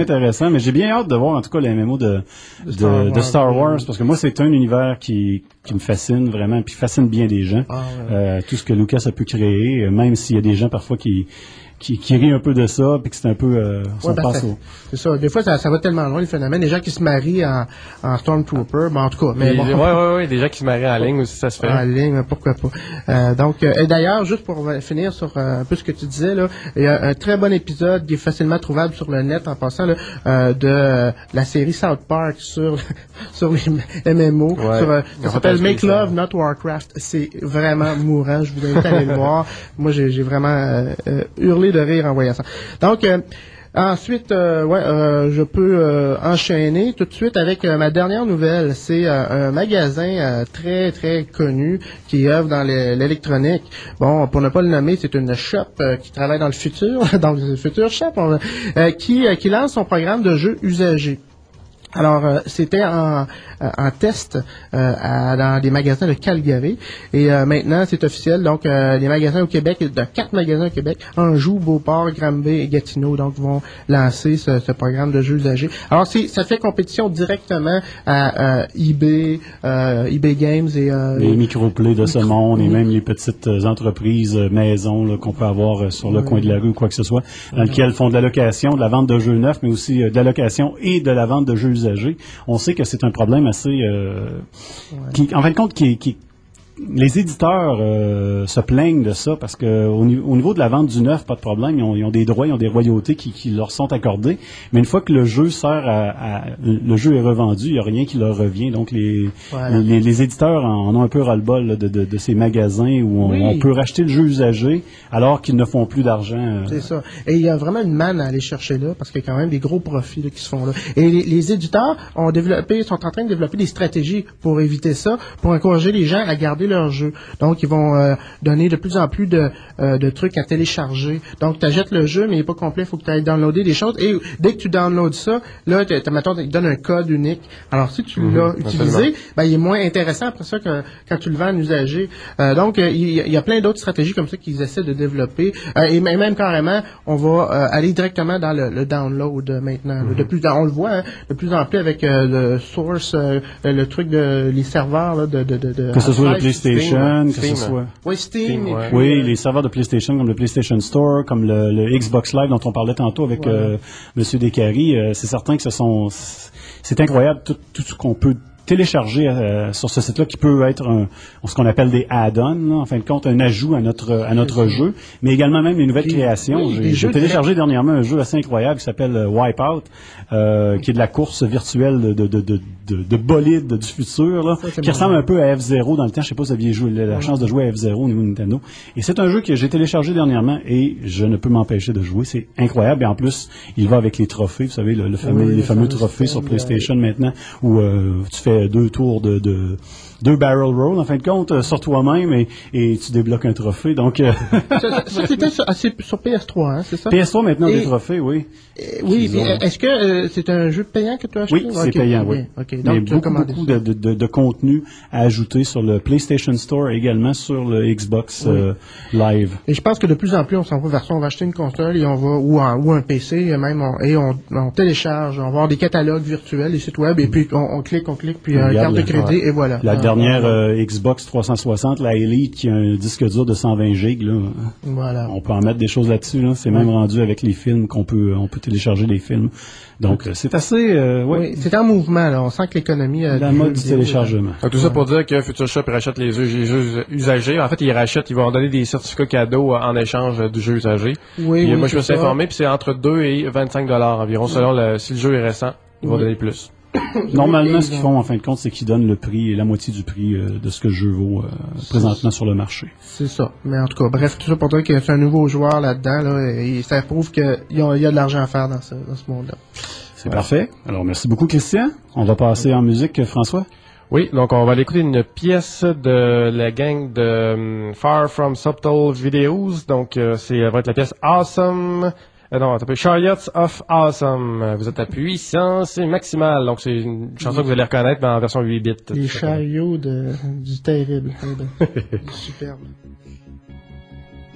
[SPEAKER 9] intéressant, mais j'ai bien hâte de voir en tout cas les M M O de, de, Star, de, Wars, de Star Wars, parce que moi c'est un univers qui, qui me fascine vraiment, puis fascine bien des gens. Ah, ouais. euh, tout ce que Lucas a pu créer, même s'il y a des gens parfois qui Qui, qui rit un peu de ça, puis que c'est un peu euh, son
[SPEAKER 1] ouais, ben
[SPEAKER 9] passe
[SPEAKER 1] c'est,
[SPEAKER 9] au...
[SPEAKER 1] c'est ça. Des fois, ça, ça va tellement loin, le phénomène. Les gens qui se marient en, en Stormtrooper, ben, en tout cas. Mais
[SPEAKER 10] oui,
[SPEAKER 1] bon.
[SPEAKER 10] ouais, ouais, ouais, des gens qui se marient en ligne aussi, ça se fait.
[SPEAKER 1] En ligne, pourquoi pas. Euh, donc, euh, et d'ailleurs, juste pour finir sur euh, un peu ce que tu disais, là, il y a un très bon épisode qui est facilement trouvable sur le net, en passant, là, euh, de euh, la série South Park sur sur les M M O.
[SPEAKER 10] Ouais.
[SPEAKER 1] Sur, euh, ça s'appelle Make Love, Not Warcraft. C'est vraiment mourant. Je vous invite à aller le voir. Moi, j'ai, j'ai vraiment euh, euh, hurlé de rire en voyant ça. Donc, euh, ensuite, euh, ouais, euh, je peux euh, enchaîner tout de suite avec euh, ma dernière nouvelle. C'est euh, un magasin euh, très, très connu qui œuvre dans l'électronique. Bon, pour ne pas le nommer, c'est une shop euh, qui travaille dans le futur, dans le futur shop, on, euh, qui, euh, qui lance son programme de jeux usagés. Alors, euh, c'était en, euh, en test euh, à, dans des magasins de Calgary. Et euh, maintenant, c'est officiel. Donc, euh, les magasins au Québec, de quatre magasins au Québec, Anjou, Beauport, Granby et Gatineau, donc vont lancer ce, ce programme de jeux usagés. Alors, c'est, ça fait compétition directement à euh, eBay, euh, eBay Games et... Euh,
[SPEAKER 9] les microplays de ce monde et même les petites entreprises euh, maisons là, qu'on peut avoir euh, sur le oui. coin de la rue ou quoi que ce soit, dans oui. lesquelles font de la location, de la vente de jeux neufs, mais aussi euh, de la location et de la vente de jeux usagés. On sait que c'est un problème assez, euh, ouais. qui, en fin de compte, qui, qui les éditeurs euh, se plaignent de ça parce que au, au niveau de la vente du neuf, pas de problème, ils ont, ils ont des droits, ils ont des royautés qui, qui leur sont accordées. Mais une fois que le jeu sert à, à le jeu est revendu, il n'y a rien qui leur revient. Donc les voilà. les, les éditeurs en ont un peu ras-le-bol là, de, de, de ces magasins où on, oui. on peut racheter le jeu usagé alors qu'ils ne font plus d'argent. Euh.
[SPEAKER 1] C'est ça. Et il y a vraiment une manne à aller chercher là parce qu'il y a quand même des gros profits là, qui se font là. Et les, les éditeurs ont développé, sont en train de développer des stratégies pour éviter ça, pour encourager les gens à garder leur jeu. Donc, ils vont euh, donner de plus en plus de, euh, de trucs à télécharger. Donc, tu achètes le jeu, mais il n'est pas complet. Il faut que tu ailles downloader des choses. Et dès que tu downloads ça, là, tu te donne un code unique. Alors, si tu mm-hmm. l'as utilisé, ben, il est moins intéressant après ça que quand tu le vends en usager. Euh, donc, euh, il, il y a plein d'autres stratégies comme ça qu'ils essaient de développer. Euh, et même carrément, on va euh, aller directement dans le, le download euh, maintenant. Mm-hmm. De plus, on le voit hein, de plus en plus avec euh, le source, euh, le truc de les serveurs là, de, de, de, de
[SPEAKER 9] que ce soit le PlayStation,
[SPEAKER 1] Steam,
[SPEAKER 9] que ce soit.
[SPEAKER 1] Oui, Steam.
[SPEAKER 10] Steam ouais.
[SPEAKER 1] puis,
[SPEAKER 9] oui,
[SPEAKER 1] euh,
[SPEAKER 9] les serveurs de PlayStation comme le PlayStation Store, comme le, le Xbox Live dont on parlait tantôt avec ouais. euh, Monsieur Descaries. Euh, c'est certain que ce sont, c'est incroyable tout, tout ce qu'on peut télécharger euh, sur ce site-là qui peut être un, ce qu'on appelle des add-ons, là, en fin de compte, un ajout à notre à notre jeu, mais également même les nouvelles créations. Oui, j'ai, j'ai téléchargé de... dernièrement un jeu assez incroyable qui s'appelle euh, Wipeout, euh, qui est de la course virtuelle de de de de, de, de bolide du futur, là, ça, qui ressemble un peu à F zéro dans le temps. Je sais pas si vous aviez joué, la, la chance de jouer à F zéro au niveau de Nintendo. Et c'est un jeu que j'ai téléchargé dernièrement et je ne peux m'empêcher de jouer. C'est incroyable. Et en plus, il va avec les trophées, vous savez, le, le fameux, oui, les fameux trophées sur PlayStation ouais. maintenant, où euh, tu fais deux tours de, de deux barrel roll en fin de compte euh, sur toi-même et, et tu débloques un trophée. Donc euh,
[SPEAKER 1] ça, ça c'était sur, sur P S trois, hein, c'est ça?
[SPEAKER 9] P S trois maintenant
[SPEAKER 1] et,
[SPEAKER 9] des trophées, oui.
[SPEAKER 1] Et, oui, mais ont... est-ce que euh, c'est un jeu payant que tu as acheté?
[SPEAKER 9] Oui, c'est okay, payant, oui.
[SPEAKER 1] Okay,
[SPEAKER 9] donc, mais beaucoup, beaucoup de, de, de contenu à ajouter sur le PlayStation Store et également sur le Xbox oui. euh, Live.
[SPEAKER 1] Et je pense que de plus en plus on s'en va vers ça, on va acheter une console et on va ou un, ou un P C même on, et on, on télécharge, on va avoir des catalogues virtuels, des sites web et puis on, on clique, on clique puis euh, carte de crédit ouais. et voilà.
[SPEAKER 9] La ah, dernière euh, Xbox trois cent soixante, la Elite, qui a un disque dur de cent vingt gigs, là,
[SPEAKER 1] voilà.
[SPEAKER 9] On peut en mettre des choses là-dessus. Là. C'est ouais. même rendu avec les films qu'on peut, on peut télécharger des films. Donc, c'est assez... Euh, ouais.
[SPEAKER 1] Oui, c'est en mouvement. Là. On sent que l'économie... Euh,
[SPEAKER 9] la mode du téléchargement.
[SPEAKER 10] Donc, tout ouais. ça pour dire que Future Shop rachète les jeux usagés. En fait, ils rachètent, ils vont donner des certificats cadeaux en échange du jeu usagé.
[SPEAKER 1] Oui,
[SPEAKER 10] puis,
[SPEAKER 1] oui,
[SPEAKER 10] moi, je me suis informé, puis c'est entre deux et vingt-cinq dollars environ, selon le, si le jeu est récent. Ils vont oui. donner plus.
[SPEAKER 9] Normalement, ce qu'ils font en fin de compte, c'est qu'ils donnent le prix, la moitié du prix euh, de ce que le jeu vaut euh, présentement sur le marché.
[SPEAKER 1] C'est ça. Mais en tout cas, bref, tout ça pour dire qu'il y a un nouveau joueur là-dedans, là, et ça prouve qu'il y a, il y a de l'argent à faire dans ce, dans ce monde-là.
[SPEAKER 9] C'est ouais. parfait. Alors, merci beaucoup, Christian. On va passer en musique, François.
[SPEAKER 10] Oui, donc on va aller écouter une pièce de la gang de um, Far From Subtle Videos. Donc, euh, c'est va être la pièce Awesome. Euh, non, attends, Chariots of Awesome. Vous êtes à puissance maximale. Donc, c'est une chanson que vous allez reconnaître, mais en version huit bits.
[SPEAKER 1] Les chariots de, du terrible. Du superbe.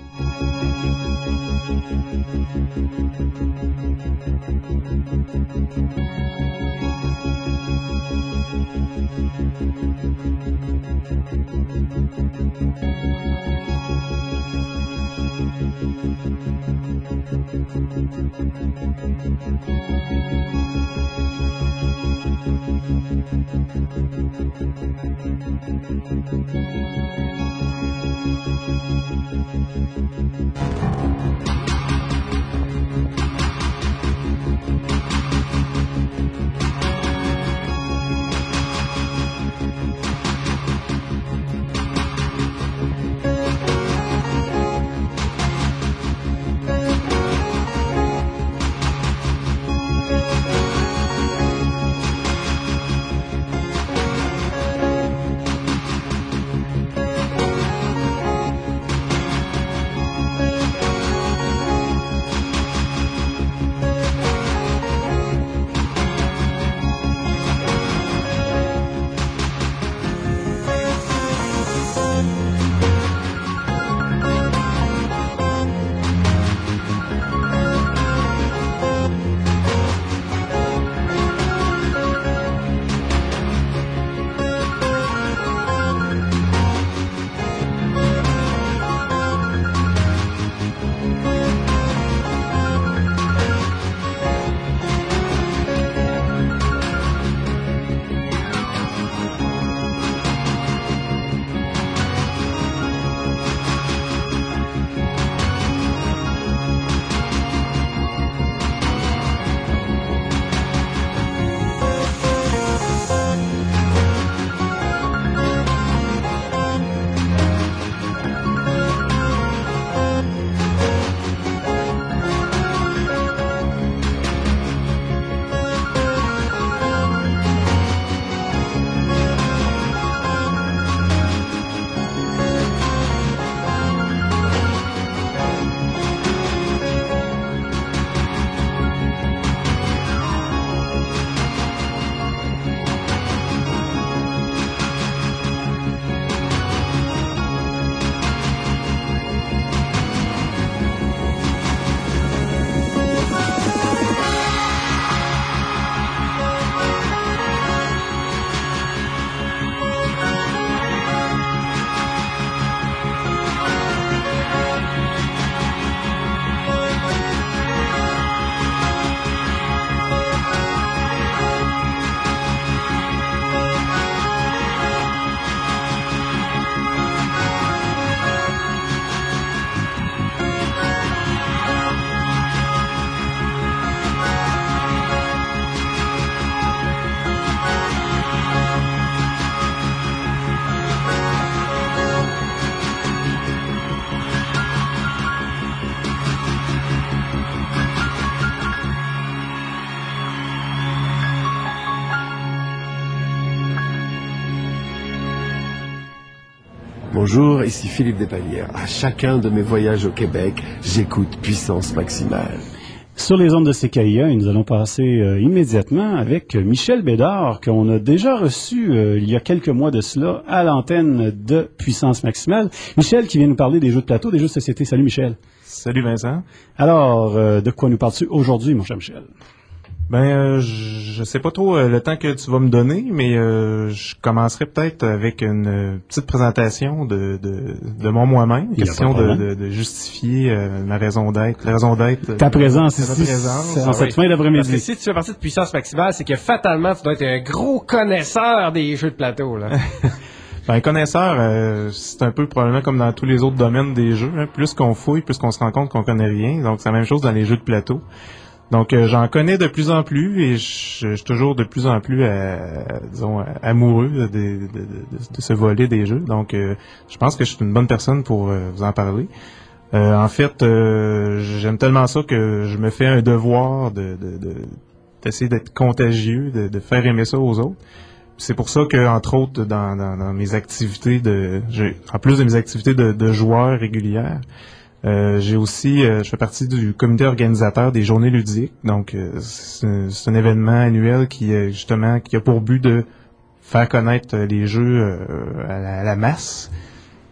[SPEAKER 13] Bonjour, ici Philippe Despalières. À chacun de mes voyages au Québec, j'écoute Puissance Maximale.
[SPEAKER 9] Sur les ondes de C K I A, nous allons passer euh, immédiatement avec Michel Bédard, qu'on a déjà reçu euh, il y a quelques mois de cela à l'antenne de Puissance Maximale. Michel qui vient nous parler des jeux de plateau, des jeux de société. Salut Michel.
[SPEAKER 14] Salut Vincent.
[SPEAKER 9] Alors, euh, de quoi nous parles-tu aujourd'hui, mon cher Michel?
[SPEAKER 14] Ben, euh, je sais pas trop euh, le temps que tu vas me donner, mais euh, je commencerai peut-être avec une euh, petite présentation de, de, de mon moi-même. Question de, de, de justifier euh, ma raison d'être, la raison d'être.
[SPEAKER 9] Ta présence
[SPEAKER 14] euh,
[SPEAKER 9] ici,
[SPEAKER 14] présence,
[SPEAKER 9] en cette fin d'après-midi.
[SPEAKER 10] Parce que si tu fais partie de Puissance Maximale, c'est que fatalement, tu dois être un gros connaisseur des jeux de plateau, là.
[SPEAKER 14] Ben, connaisseur, euh, c'est un peu probablement comme dans tous les autres domaines des jeux. Hein. Plus qu'on fouille, plus qu'on se rend compte qu'on connaît rien. Donc, c'est la même chose dans les jeux de plateau. Donc, euh, j'en connais de plus en plus et je, je suis toujours de plus en plus, euh, disons, amoureux de, de, de, de, de ce volet des jeux. Donc, euh, je pense que je suis une bonne personne pour euh, vous en parler. Euh, en fait, euh, j'aime tellement ça que je me fais un devoir de, de, de d'essayer d'être contagieux, de, de faire aimer ça aux autres. C'est pour ça que, entre autres, dans, dans, dans mes activités de, j'ai, en plus de mes activités de, de joueur régulières, Euh, j'ai aussi, euh, je fais partie du comité organisateur des Journées ludiques. Donc, euh, c'est, c'est un événement annuel qui, euh, justement, qui a pour but de faire connaître les jeux euh, à, la, à la masse.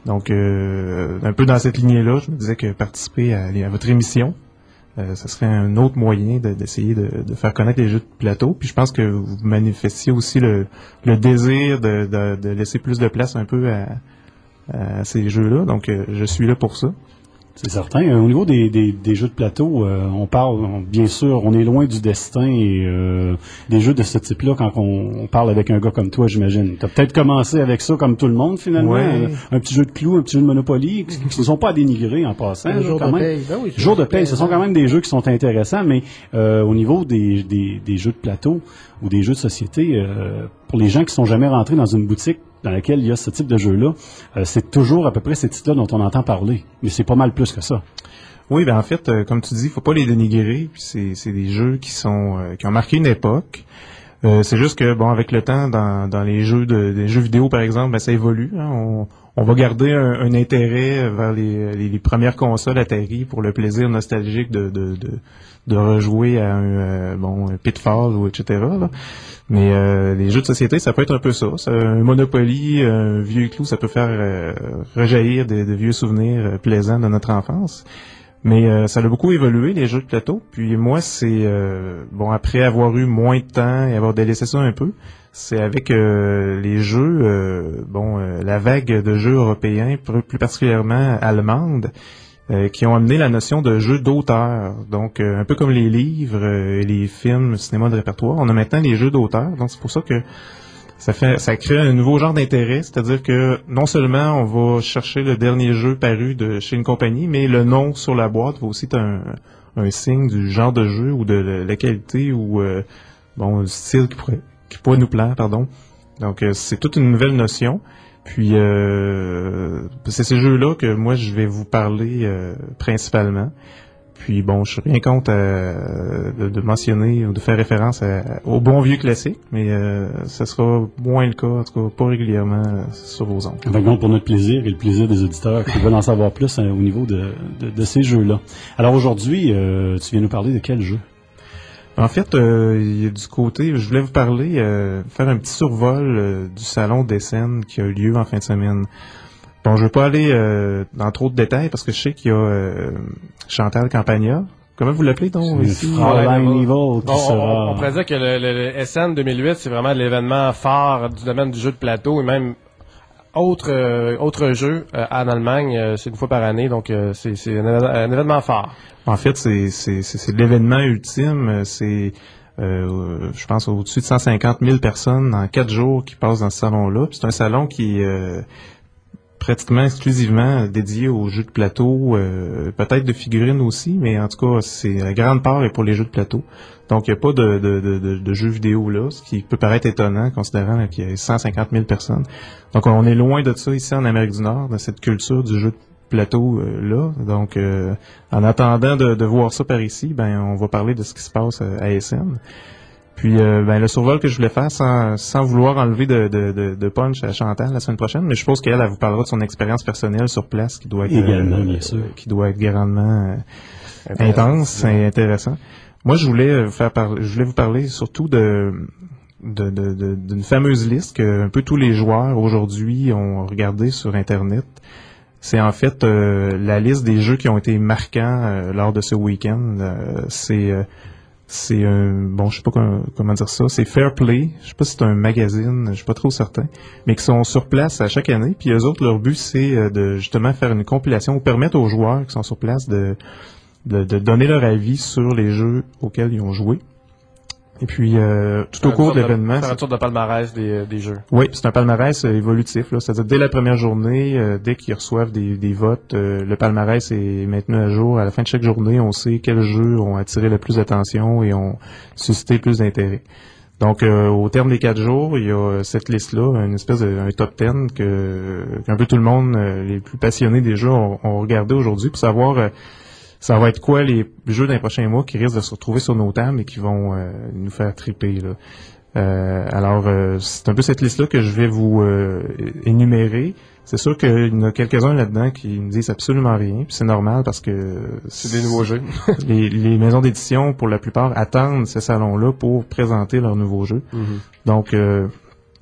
[SPEAKER 14] Donc, euh, un peu dans cette lignée-là, je me disais que participer à, à votre émission, euh, ce serait un autre moyen de, d'essayer de, de faire connaître les jeux de plateau. Puis je pense que vous manifestiez aussi le, le désir de, de, de laisser plus de place un peu à, à ces jeux-là. Donc, euh, je suis là pour ça.
[SPEAKER 9] C'est certain. Euh, au niveau des, des, des jeux de plateau, euh, on parle, on, bien sûr, on est loin du destin et euh, des jeux de ce type-là quand on, on parle avec un gars comme toi, j'imagine. Tu as peut-être commencé avec ça comme tout le monde, finalement.
[SPEAKER 14] Ouais.
[SPEAKER 9] Un, un petit jeu de clous, un petit jeu de Monopoly, qui ne sont pas à dénigrer en passant.
[SPEAKER 1] Un jour
[SPEAKER 9] quand
[SPEAKER 1] de
[SPEAKER 9] même.
[SPEAKER 1] paye. Ben oui,
[SPEAKER 9] Jour de paye, ce sont quand même des jeux qui sont intéressants, mais euh, au niveau des, des, des jeux de plateau ou des jeux de société, euh, pour les gens qui sont jamais rentrés dans une boutique dans laquelle il y a ce type de jeu-là, euh, c'est toujours à peu près ces titres-là dont on entend parler. Mais c'est pas mal plus que ça.
[SPEAKER 14] Oui, ben en fait, euh, comme tu dis, il faut pas les dénigrer. Puis c'est, c'est des jeux qui sont euh, qui ont marqué une époque. Euh, c'est juste que bon, avec le temps, dans, dans les jeux de des jeux vidéo par exemple, ben, ça évolue. Hein. On, on va garder un, un intérêt vers les, les, les premières consoles Atari pour le plaisir nostalgique de de, de, de rejouer à un euh, bon un Pitfall ou et cetera. Là. Mais euh, les jeux de société, ça peut être un peu ça. ça un Monopoly, un vieux clou, ça peut faire euh, rejaillir des, des vieux souvenirs euh, plaisants de notre enfance. Mais euh, ça a beaucoup évolué, les jeux de plateau. Puis moi, c'est euh, bon, après avoir eu moins de temps et avoir délaissé ça un peu, c'est avec euh, les jeux, euh, bon, euh, la vague de jeux européens, plus particulièrement allemande, euh, qui ont amené la notion de jeu d'auteur. Donc, euh, un peu comme les livres, euh, les films, le cinéma de répertoire, on a maintenant les jeux d'auteur. Donc, c'est pour ça que ça fait, ça crée un nouveau genre d'intérêt, c'est-à-dire que non seulement on va chercher le dernier jeu paru de chez une compagnie, mais le nom sur la boîte va aussi être un, un signe du genre de jeu ou de la, la qualité ou euh, bon, du style qui pourrait, qui pourrait nous plaire, pardon. Donc, euh, c'est toute une nouvelle notion. Puis, euh, c'est ces jeux-là que moi, je vais vous parler euh, principalement. Puis, bon, je suis rien contre euh, de, de mentionner ou de faire référence à, au bon vieux classique, mais euh, ce sera moins le cas, en tout cas pas régulièrement euh, sur vos ondes.
[SPEAKER 9] Avec donc pour notre plaisir et le plaisir des auditeurs qui veulent en savoir plus hein, au niveau de, de, de ces jeux-là. Alors aujourd'hui, euh, tu viens nous parler de quel jeu?
[SPEAKER 14] En fait, euh, il y a du côté, je voulais vous parler, euh, faire un petit survol euh, du salon d'Essen qui a eu lieu en fin de semaine. Bon, je ne vais pas aller euh, dans trop de détails parce que je sais qu'il y a euh, Chantal Campagna. Comment vous l'appelez donc ici?
[SPEAKER 9] Fraulein Evil qui
[SPEAKER 10] on,
[SPEAKER 9] sera...
[SPEAKER 10] on, on pourrait dire que le, le, le S N deux mille huit, c'est vraiment l'événement phare du domaine du jeu de plateau et même autre euh, autre jeu euh, en Allemagne, euh, c'est une fois par année, donc euh, c'est, c'est un, un événement phare.
[SPEAKER 14] En fait, c'est, c'est, c'est, c'est l'événement ultime. C'est, euh, je pense, au-dessus de cent cinquante mille personnes en quatre jours qui passent dans ce salon-là. Puis c'est un salon qui est euh, pratiquement exclusivement dédié aux jeux de plateau, euh, peut-être de figurines aussi, mais en tout cas, c'est la grande part est pour les jeux de plateau. Donc, il n'y a pas de, de, de, de, de jeux vidéo là, ce qui peut paraître étonnant, considérant là, qu'il y a cent cinquante mille personnes. Donc, on est loin de ça ici en Amérique du Nord, de cette culture du jeu de plateau euh, là. Donc, euh, en attendant de, de voir ça par ici, ben, on va parler de ce qui se passe euh, à Essen. Puis, euh, ben, le survol que je voulais faire, sans, sans vouloir enlever de, de, de, de punch à Chantal la semaine prochaine, mais je suppose qu'elle, elle vous parlera de son expérience personnelle sur place, qui doit être
[SPEAKER 9] également,
[SPEAKER 14] euh,
[SPEAKER 9] bien sûr,
[SPEAKER 14] qui doit être grandement euh, intense et intéressant. Moi, je voulais vous faire parler, je voulais vous parler surtout de, de, de, de d'une fameuse liste que un peu tous les joueurs aujourd'hui ont regardé sur Internet. C'est en fait euh, la liste des jeux qui ont été marquants euh, lors de ce week-end. Euh, c'est euh, c'est un bon, je sais pas comment, comment dire ça. C'est Fair Play. Je sais pas si c'est un magazine, je suis pas trop certain, mais qui sont sur place à chaque année. Puis eux autres, leur but c'est euh, de justement faire une compilation ou permettre aux joueurs qui sont sur place de De, de donner leur avis sur les jeux auxquels ils ont joué. Et puis, euh, tout au cours de l'événement...
[SPEAKER 10] C'est un tour de palmarès des, des jeux.
[SPEAKER 14] Oui, c'est un palmarès euh, évolutif. Là, c'est-à-dire, dès la première journée, euh, dès qu'ils reçoivent des, des votes, euh, le palmarès est maintenu à jour. À la fin de chaque journée, on sait quels jeux ont attiré le plus d'attention et ont suscité plus d'intérêt. Donc, euh, au terme des quatre jours, il y a cette liste-là, une espèce de un top dix que qu'un peu tout le monde, euh, les plus passionnés des jeux, ont, ont regardé aujourd'hui pour savoir... Euh, ça va être quoi les jeux dans les prochains mois qui risquent de se retrouver sur nos tables et qui vont euh, nous faire triper là. Euh, alors, euh, c'est un peu cette liste-là que je vais vous euh, énumérer. C'est sûr qu'il y en a quelques-uns là-dedans qui ne disent absolument rien, puis c'est normal parce que...
[SPEAKER 10] C'est des nouveaux jeux.
[SPEAKER 14] les, les maisons d'édition, pour la plupart, attendent ces salons-là pour présenter leurs nouveaux jeux.
[SPEAKER 10] Mm-hmm.
[SPEAKER 14] Donc, euh,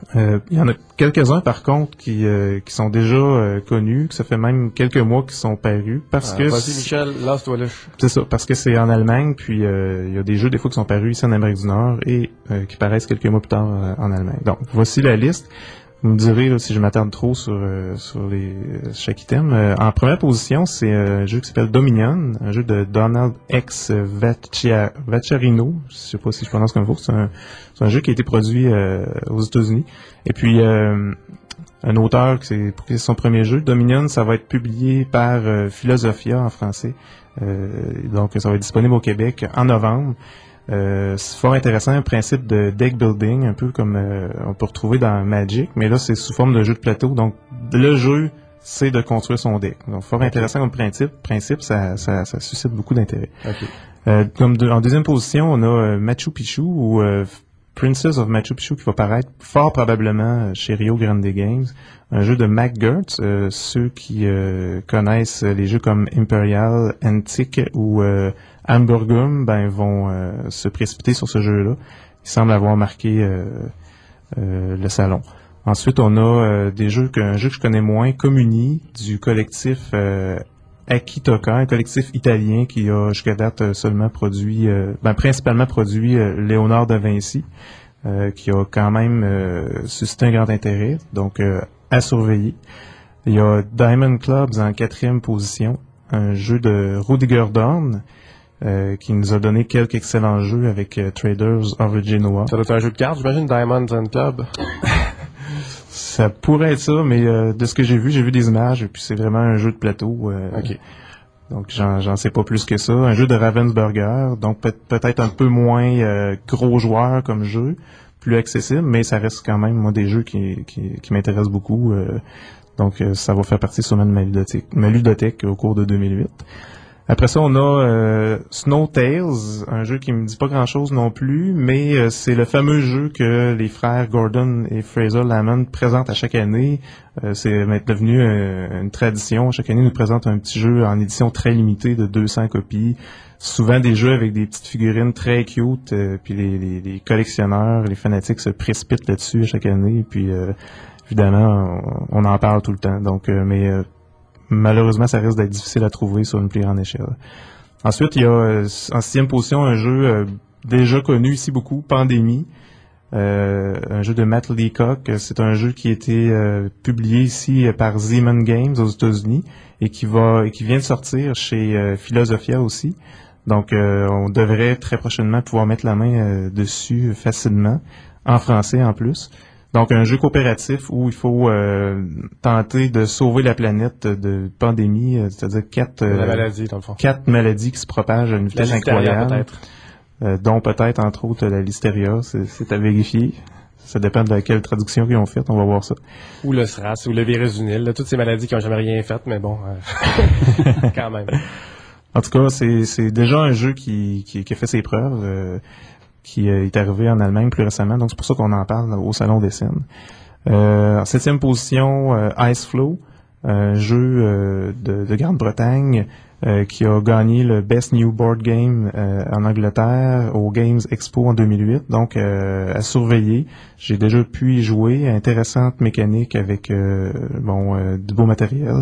[SPEAKER 14] Euh, il y en a quelques-uns par contre qui euh, qui sont déjà euh, connus, que ça fait même quelques mois qu'ils sont parus parce
[SPEAKER 10] ah,
[SPEAKER 14] que
[SPEAKER 10] vas-y Michel, lance-toi là.
[SPEAKER 14] C'est ça, parce que c'est en Allemagne, puis euh, il y a des jeux des fois qui sont parus ici en Amérique du Nord et euh, qui paraissent quelques mois plus tard euh, en Allemagne. Donc voici la liste. Vous me direz là, si je m'attarde trop sur euh, sur les euh, chaque item. Euh, en première position, c'est euh, un jeu qui s'appelle Dominion, un jeu de Donald X Vaccia- Vacciarino. Je sais pas si je prononce comme vous. C'est un c'est un jeu qui a été produit euh, aux États-Unis. Et puis euh, un auteur qui c'est pour son premier jeu, Dominion, ça va être publié par euh, Philosophia en français. Euh, donc ça va être disponible au Québec en novembre. Euh, c'est fort intéressant, un principe de deck building, un peu comme euh, on peut retrouver dans Magic, mais là c'est sous forme de jeu de plateau. Donc le jeu, c'est de construire son deck. Donc fort okay. intéressant comme principe. Principe, ça, ça, ça suscite beaucoup d'intérêt. Okay. Euh, comme de, en deuxième position, on a euh, Machu Picchu ou euh, Princess of Machu Picchu qui va paraître fort probablement chez Rio Grande Games. Un jeu de Mac Gertz. Euh, ceux qui euh, connaissent les jeux comme Imperial, Antique ou euh, Hamburgum, ben vont euh, se précipiter sur ce jeu-là. Il semble avoir marqué euh, euh, le salon. Ensuite, on a euh, des jeux que, un jeu que je connais moins, Comuni, du collectif euh, Akitoka, un collectif italien qui a jusqu'à date euh, seulement produit, euh, ben, principalement produit euh, Léonard de Vinci, euh, qui a quand même euh, suscité un grand intérêt, donc euh, à surveiller. Il y a Diamond Clubs en quatrième position, un jeu de Rudiger Dorn, Euh, qui nous a donné quelques excellents jeux avec euh, Traders Originoa.
[SPEAKER 10] Ça doit être un jeu de cartes, j'imagine, Diamonds and Club.
[SPEAKER 14] Ça pourrait être ça, mais euh, de ce que j'ai vu, j'ai vu des images, et puis c'est vraiment un jeu de plateau. Euh,
[SPEAKER 10] okay.
[SPEAKER 14] Donc j'en, j'en sais pas plus que ça. Un jeu de Ravensburger, donc peut- peut-être un peu moins euh, gros joueur comme jeu, plus accessible, mais ça reste quand même, moi, des jeux qui, qui, qui m'intéressent beaucoup. Euh, donc euh, ça va faire partie sûrement de ma ludothèque, ma ludothèque au cours de deux mille huit. Après ça, on a euh, Snow Tales, un jeu qui me dit pas grand-chose non plus, mais euh, c'est le fameux jeu que les frères Gordon et Fraser Lamont présentent à chaque année. Euh, c'est maintenant devenu euh, une tradition. Chaque année, ils nous présentent un petit jeu en édition très limitée de deux cents copies. Souvent des jeux avec des petites figurines très cute, euh, puis les, les, les collectionneurs, les fanatiques se précipitent là-dessus à chaque année. Puis euh, évidemment, on, on en parle tout le temps. Donc, euh, mais euh, malheureusement, ça risque d'être difficile à trouver sur une plus grande échelle. Ensuite, il y a euh, en sixième position un jeu euh, déjà connu ici beaucoup, Pandémie, euh, un jeu de Matt Leacock. C'est un jeu qui a été euh, publié ici par Zeman Games aux États-Unis et qui va et qui vient de sortir chez euh, Philosophia aussi. Donc, euh, on devrait très prochainement pouvoir mettre la main euh, dessus facilement, en français en plus. Donc, un jeu coopératif où il faut euh, tenter de sauver la planète de pandémie, euh, c'est-à-dire quatre, euh,
[SPEAKER 10] maladie, dans le fond.
[SPEAKER 14] quatre maladies qui se propagent à une vitesse
[SPEAKER 10] la
[SPEAKER 14] incroyable,
[SPEAKER 10] peut-être.
[SPEAKER 14] Euh, dont peut-être, entre autres, la listeria, c'est, c'est à vérifier. Ça dépend de quelle traduction qu'ils ont faite, on va voir ça.
[SPEAKER 10] Ou le SRAS, ou le virus du Nil, là, toutes ces maladies qui n'ont jamais rien fait, mais bon, euh, quand même.
[SPEAKER 14] En tout cas, c'est, c'est déjà un jeu qui, qui, qui a fait ses preuves. Euh, qui euh, est arrivé en Allemagne plus récemment, donc c'est pour ça qu'on en parle au Salon des Scènes. Euh, en septième position, euh, Ice Flow, un jeu euh, de, de Grande-Bretagne euh, qui a gagné le Best New Board Game euh, en Angleterre au Games Expo en deux mille huit, donc euh, à surveiller. J'ai déjà pu y jouer, intéressante mécanique avec euh, bon euh, du beau matériel.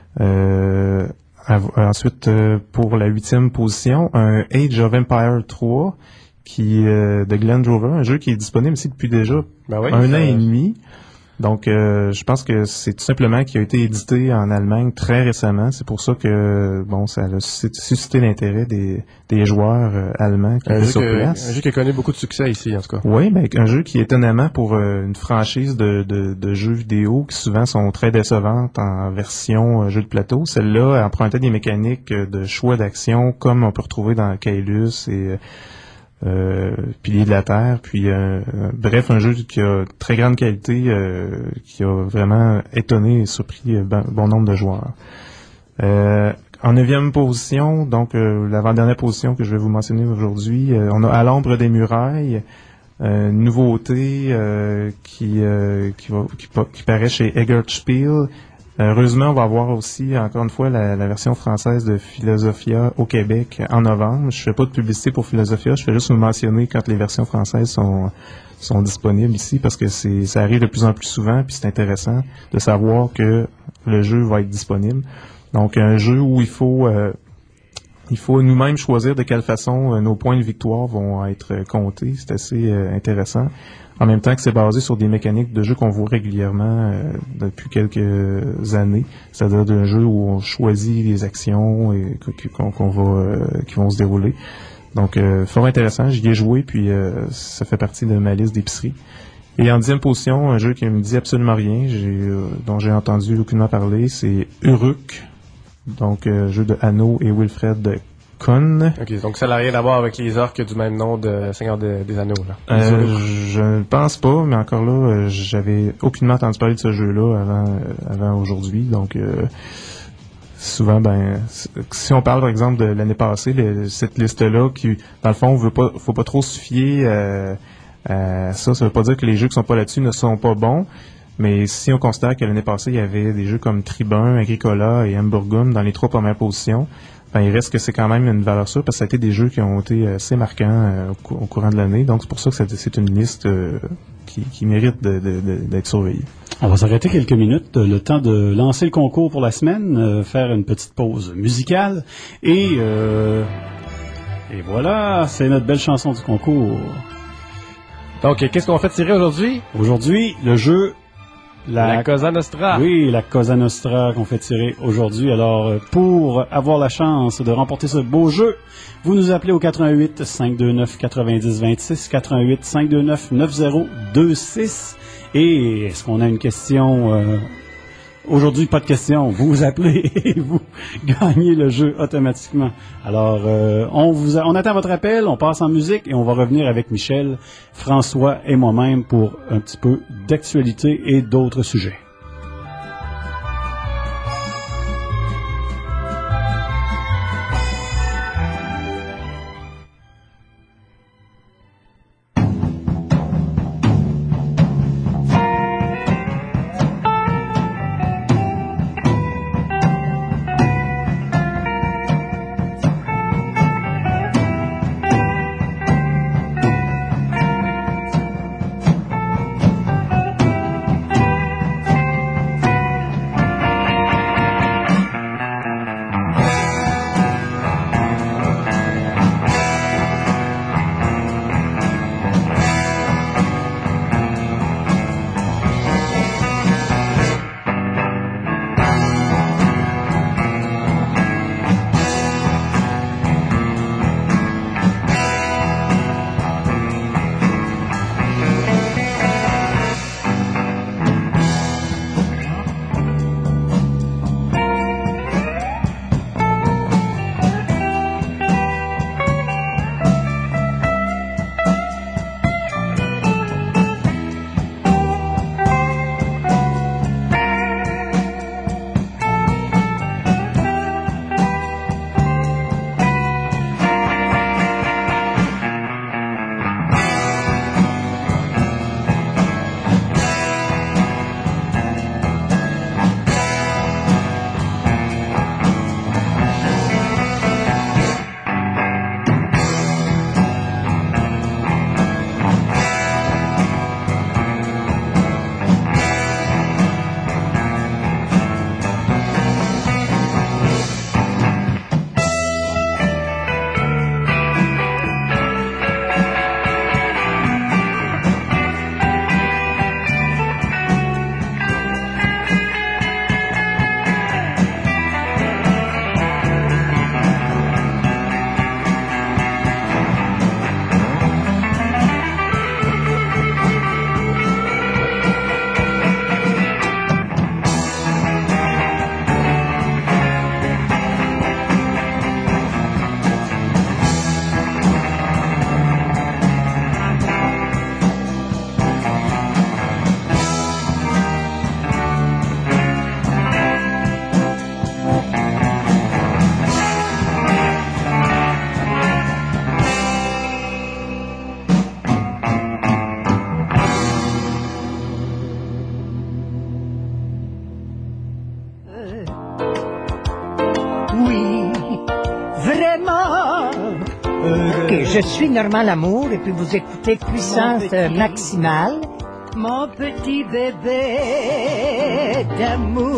[SPEAKER 14] Euh, ensuite, euh, pour la huitième position, un Age of Empire trois, qui euh, de Glenn Drover, un jeu qui est disponible ici depuis déjà
[SPEAKER 10] ben oui,
[SPEAKER 14] un
[SPEAKER 10] ça...
[SPEAKER 14] an et demi. Donc, euh, je pense que c'est tout simplement qu'il a été édité en Allemagne très récemment. C'est pour ça que bon, ça a suscité l'intérêt des, des joueurs euh, allemands qui étaient sur
[SPEAKER 10] que,
[SPEAKER 14] place.
[SPEAKER 10] Un jeu qui a connu beaucoup de succès ici, en tout cas.
[SPEAKER 14] Oui, ben, un jeu qui étonnamment pour euh, une franchise de, de, de jeux vidéo qui souvent sont très décevantes en version euh, jeu de plateau. Celle-là empruntait des mécaniques de choix d'action comme on peut retrouver dans Caylus et Euh, Piliers de la Terre, puis euh, bref, un jeu qui a très grande qualité, euh, qui a vraiment étonné et surpris euh, bon, bon nombre de joueurs. Euh, en neuvième position, donc euh, l'avant-dernière position que je vais vous mentionner aujourd'hui, euh, on a À l'ombre des murailles, euh, nouveauté euh, qui, euh, qui, va, qui, qui paraît chez Eggert Spiel. Heureusement, on va avoir aussi, encore une fois, la, la version française de Philosophia au Québec en novembre. Je fais pas de publicité pour Philosophia, je fais juste vous mentionner quand les versions françaises sont sont disponibles ici parce que c'est ça arrive de plus en plus souvent, puis c'est intéressant de savoir que le jeu va être disponible. Donc un jeu où il faut euh, il faut nous-mêmes choisir de quelle façon euh, nos points de victoire vont être euh, comptés. C'est assez euh, intéressant. En même temps que c'est basé sur des mécaniques de jeu qu'on voit régulièrement euh, depuis quelques années. C'est-à-dire d'un jeu où on choisit les actions et qu'on, qu'on va euh, qui vont se dérouler. Donc, euh, fort intéressant. J'y ai joué, puis euh, ça fait partie de ma liste d'épicerie. Et en dixième position, un jeu qui me dit absolument rien, j'ai, euh, dont j'ai entendu aucunement parler, c'est Uruk. Donc, euh, jeu de Anno et Wilfred Kuhn.
[SPEAKER 10] Ok, donc ça n'a rien à voir avec les orques du même nom de Seigneur de, des Anneaux, là.
[SPEAKER 14] Euh, je ne pense pas, mais encore là, euh, j'avais aucunement entendu parler de ce jeu-là avant, euh, avant aujourd'hui. Donc, euh, souvent, ben, si on parle par exemple de l'année passée, le, cette liste-là, qui, dans le fond, veut pas, faut pas trop se fier euh, à ça. Ça veut pas dire que les jeux qui sont pas là-dessus ne sont pas bons. Mais si on considère que l'année passée, il y avait des jeux comme Tribun, Agricola et Hamburgum dans les trois premières positions, ben, il reste que c'est quand même une valeur sûre parce que ça a été des jeux qui ont été assez marquants euh, au, cou- au courant de l'année. Donc, c'est pour ça que c'est, c'est une liste euh, qui, qui mérite de, de, de, d'être surveillée.
[SPEAKER 9] On va s'arrêter quelques minutes, le temps de lancer le concours pour la semaine, euh, faire une petite pause musicale. Et, euh, et voilà, c'est notre belle chanson du concours.
[SPEAKER 10] Donc, qu'est-ce qu'on fait tirer aujourd'hui?
[SPEAKER 9] Aujourd'hui, le jeu...
[SPEAKER 10] La, la Cosa Nostra.
[SPEAKER 9] Oui, la Cosa Nostra qu'on fait tirer aujourd'hui. Alors, pour avoir la chance de remporter ce beau jeu, vous nous appelez au quatre-vingt-huit cinq deux neuf quatre-vingt-dix vingt-six, quatre-vingt-huit cinq deux neuf neuf zéro deux six. Et est-ce qu'on a une question euh, aujourd'hui? Pas de question. Vous vous appelez et vous gagnez le jeu automatiquement. Alors, euh, on vous a, on attend votre appel, on passe en musique et on va revenir avec Michel, François et moi-même pour un petit peu d'actualité et d'autres sujets.
[SPEAKER 6] Thank
[SPEAKER 15] OK, je suis Normand Lamour et puis vous écoutez Puissance Maximale. Mon petit bébé d'amour.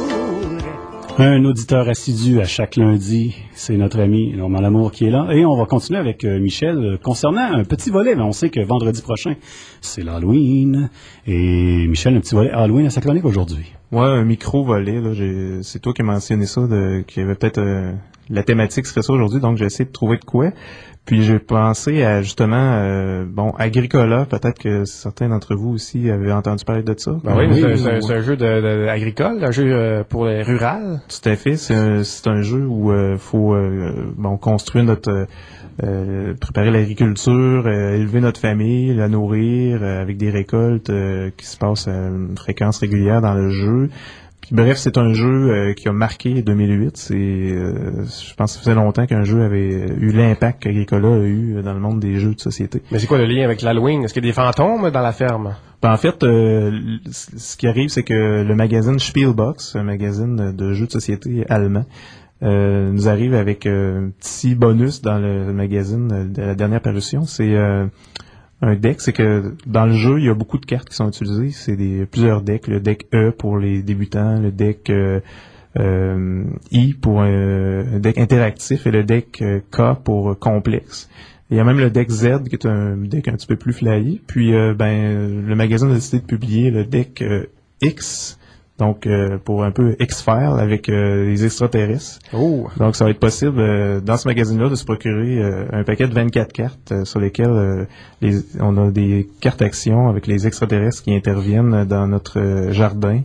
[SPEAKER 9] Un auditeur assidu à chaque lundi, c'est notre ami Normand Lamour qui est là. Et on va continuer avec euh, Michel euh, concernant un petit volet. Ben, on sait que vendredi prochain, c'est l'Halloween. Et Michel, un petit volet Halloween à sa chronique aujourd'hui.
[SPEAKER 14] Ouais, un micro-volet. Là, j'ai, c'est toi qui as mentionné ça, de, qu'il y avait peut-être... Euh, la thématique serait ça aujourd'hui, donc j'ai essayé de trouver de quoi. Puis j'ai pensé à justement, euh, bon, Agricola, peut-être que certains d'entre vous aussi avaient entendu parler de ça.
[SPEAKER 10] Ben oui, oui, c'est, c'est, c'est un jeu de, de agricole, un jeu euh, pour les rurales.
[SPEAKER 14] Tout à fait, c'est un, c'est un jeu où il euh, faut euh, bon construire notre, euh, préparer l'agriculture, euh, élever notre famille, la nourrir euh, avec des récoltes euh, qui se passent à une fréquence régulière dans le jeu. Puis, bref, c'est un jeu euh, qui a marqué deux mille huit. C'est, euh, je pense que ça faisait longtemps qu'un jeu avait eu l'impact qu'Agricola a eu dans le monde des jeux de société.
[SPEAKER 10] Mais c'est quoi le lien avec l'Halloween? Est-ce qu'il y a des fantômes dans la ferme?
[SPEAKER 14] Ben, en fait, euh, ce qui arrive, c'est que le magazine Spielbox, un magazine de jeux de société allemand, euh, nous arrive avec euh, un petit bonus dans le magazine de la dernière parution. C'est... Euh, un deck, c'est que dans le jeu, il y a beaucoup de cartes qui sont utilisées. C'est des plusieurs decks. Le deck E pour les débutants, le deck euh, euh, I pour euh, un deck interactif et le deck euh, K pour euh, complexe. Il y a même le deck Z qui est un deck un petit peu plus flyé. Puis euh, ben le magazine a décidé de publier le deck euh, X, donc euh, pour un peu X-File avec euh, les extraterrestres.
[SPEAKER 10] Oh.
[SPEAKER 14] Donc ça va être possible euh, dans ce magazine-là de se procurer euh, un paquet de vingt-quatre cartes euh, sur lesquelles euh, les, on a des cartes actions avec les extraterrestres qui interviennent dans notre euh, jardin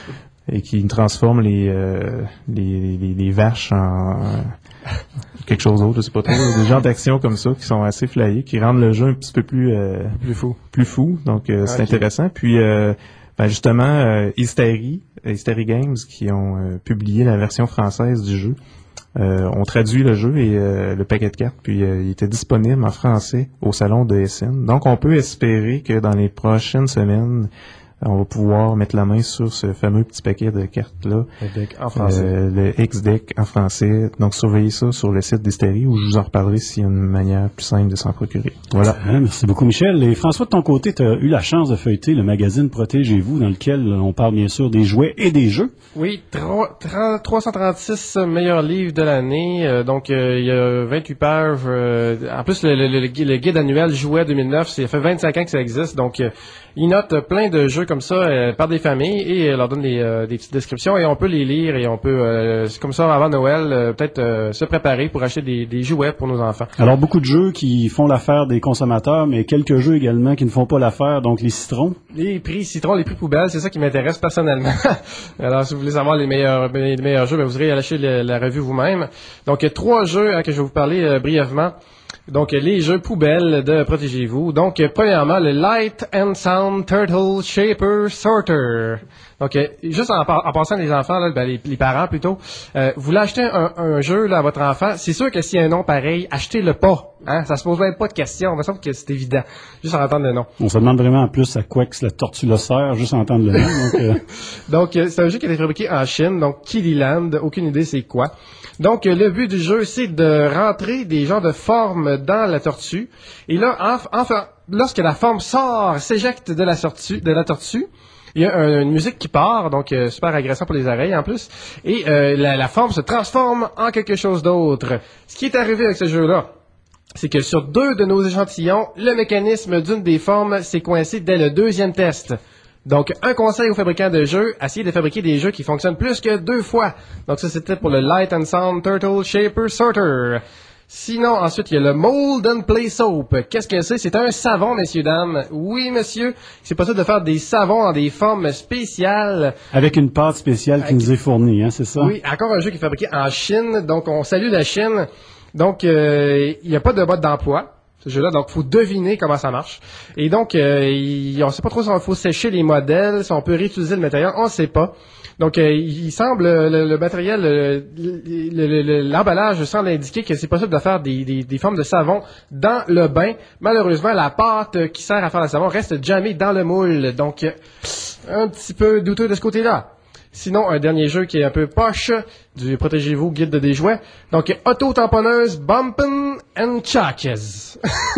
[SPEAKER 14] et qui transforment les, euh, les, les, les vaches en euh, quelque chose d'autre, je sais pas trop. Des genres d'actions comme ça qui sont assez flyés, qui rendent le jeu un petit peu plus euh,
[SPEAKER 10] plus fou.
[SPEAKER 14] Plus fou. Donc euh, c'est
[SPEAKER 10] okay.
[SPEAKER 14] intéressant. Puis euh, Ben justement, euh, Hysterie, Hysterie Games, qui ont euh, publié la version française du jeu, euh, ont traduit le jeu et euh, le paquet de cartes, puis euh, il était disponible en français au salon de S N. Donc on peut espérer que dans les prochaines semaines, on va pouvoir mettre la main sur ce fameux petit paquet de cartes-là.
[SPEAKER 10] Le deck en français.
[SPEAKER 14] Euh, le X-Deck en français. Donc, surveillez ça sur le site d'Hystérie où je vous en reparlerai s'il y a une manière plus simple de s'en procurer. Voilà.
[SPEAKER 9] Ah, merci beaucoup, Michel. Et François, de ton côté, tu as eu la chance de feuilleter le magazine Protégez-vous, dans lequel on parle bien sûr des jouets et des jeux.
[SPEAKER 10] Oui, trois cent trente-six meilleurs livres de l'année. Euh, donc, euh, il y a vingt-huit pages. Euh, en plus, le, le, le, le guide annuel Jouets deux mille neuf, ça fait vingt-cinq ans que ça existe. Donc, euh, il note plein de jeux comme ça euh, par des familles et euh, leur donne des, euh, des petites descriptions et on peut les lire et on peut, euh, c'est comme ça, avant Noël, euh, peut-être euh, se préparer pour acheter des, des jouets pour nos enfants.
[SPEAKER 9] Alors, beaucoup de jeux qui font l'affaire des consommateurs, mais quelques jeux également qui ne font pas l'affaire, donc les citrons.
[SPEAKER 10] Les prix citrons, les prix poubelles, c'est ça qui m'intéresse personnellement. Alors, si vous voulez savoir les meilleurs, les meilleurs jeux, ben, vous irez acheter la, la revue vous-même. Donc, il y a trois jeux hein, que je vais vous parler euh, brièvement. Donc, les jeux poubelles de Protégez-vous. Donc, premièrement, le Light and Sound Turtle Shaper Sorter. Donc, euh, juste en, en passant les enfants, là, ben, les, les parents plutôt, euh, vous voulez acheter un, un jeu là, à votre enfant, c'est sûr que s'il y a un nom pareil, achetez-le pas. Hein? Ça se pose même pas de questions. On me semble que c'est évident. Juste en entendre le nom.
[SPEAKER 9] On se demande vraiment en plus à quoi que la tortue le sert, juste en entendre le nom. Donc, euh...
[SPEAKER 10] donc euh, c'est un jeu qui a été fabriqué en Chine, donc Kiddyland. Aucune idée c'est quoi. Donc, euh, le but du jeu, c'est de rentrer des genres de formes dans la tortue. Et là, en, enfin, lorsque la forme sort, s'éjecte de la tortue, de la tortue, il y a un, une musique qui part, donc euh, super agressant pour les oreilles en plus. Et euh, la, la forme se transforme en quelque chose d'autre. Ce qui est arrivé avec ce jeu-là, c'est que sur deux de nos échantillons, le mécanisme d'une des formes s'est coincé dès le deuxième test. Donc, un conseil aux fabricants de jeux, essayez de fabriquer des jeux qui fonctionnent plus que deux fois. Donc, ça, c'était pour le Light and Sound Turtle Shaper Sorter. Sinon, ensuite, il y a le Mold and Play Soap. Qu'est-ce que c'est? C'est un savon, messieurs, dames. Oui, monsieur. C'est possible de faire des savons en des formes spéciales.
[SPEAKER 9] Avec une pâte spéciale Avec... qui nous est fournie, hein, c'est ça?
[SPEAKER 10] Oui, encore un jeu qui est fabriqué en Chine. Donc, on salue la Chine. Donc, euh, il n'y a pas de mode d'emploi. Ce jeu-là, donc faut deviner comment ça marche. Et donc, euh, il, on ne sait pas trop si on faut sécher les modèles, si on peut réutiliser le matériel, on ne sait pas. Donc, euh, il semble, le, le matériel, le, le, le, l'emballage semble indiquer que c'est possible de faire des, des, des formes de savon dans le bain. Malheureusement, la pâte qui sert à faire le savon reste jamais dans le moule. Donc, un petit peu douteux de ce côté-là. Sinon, un dernier jeu qui est un peu poche, du Protégez-vous, guide des jouets. Donc, auto-tamponneuse, Bumpin' and Chakes.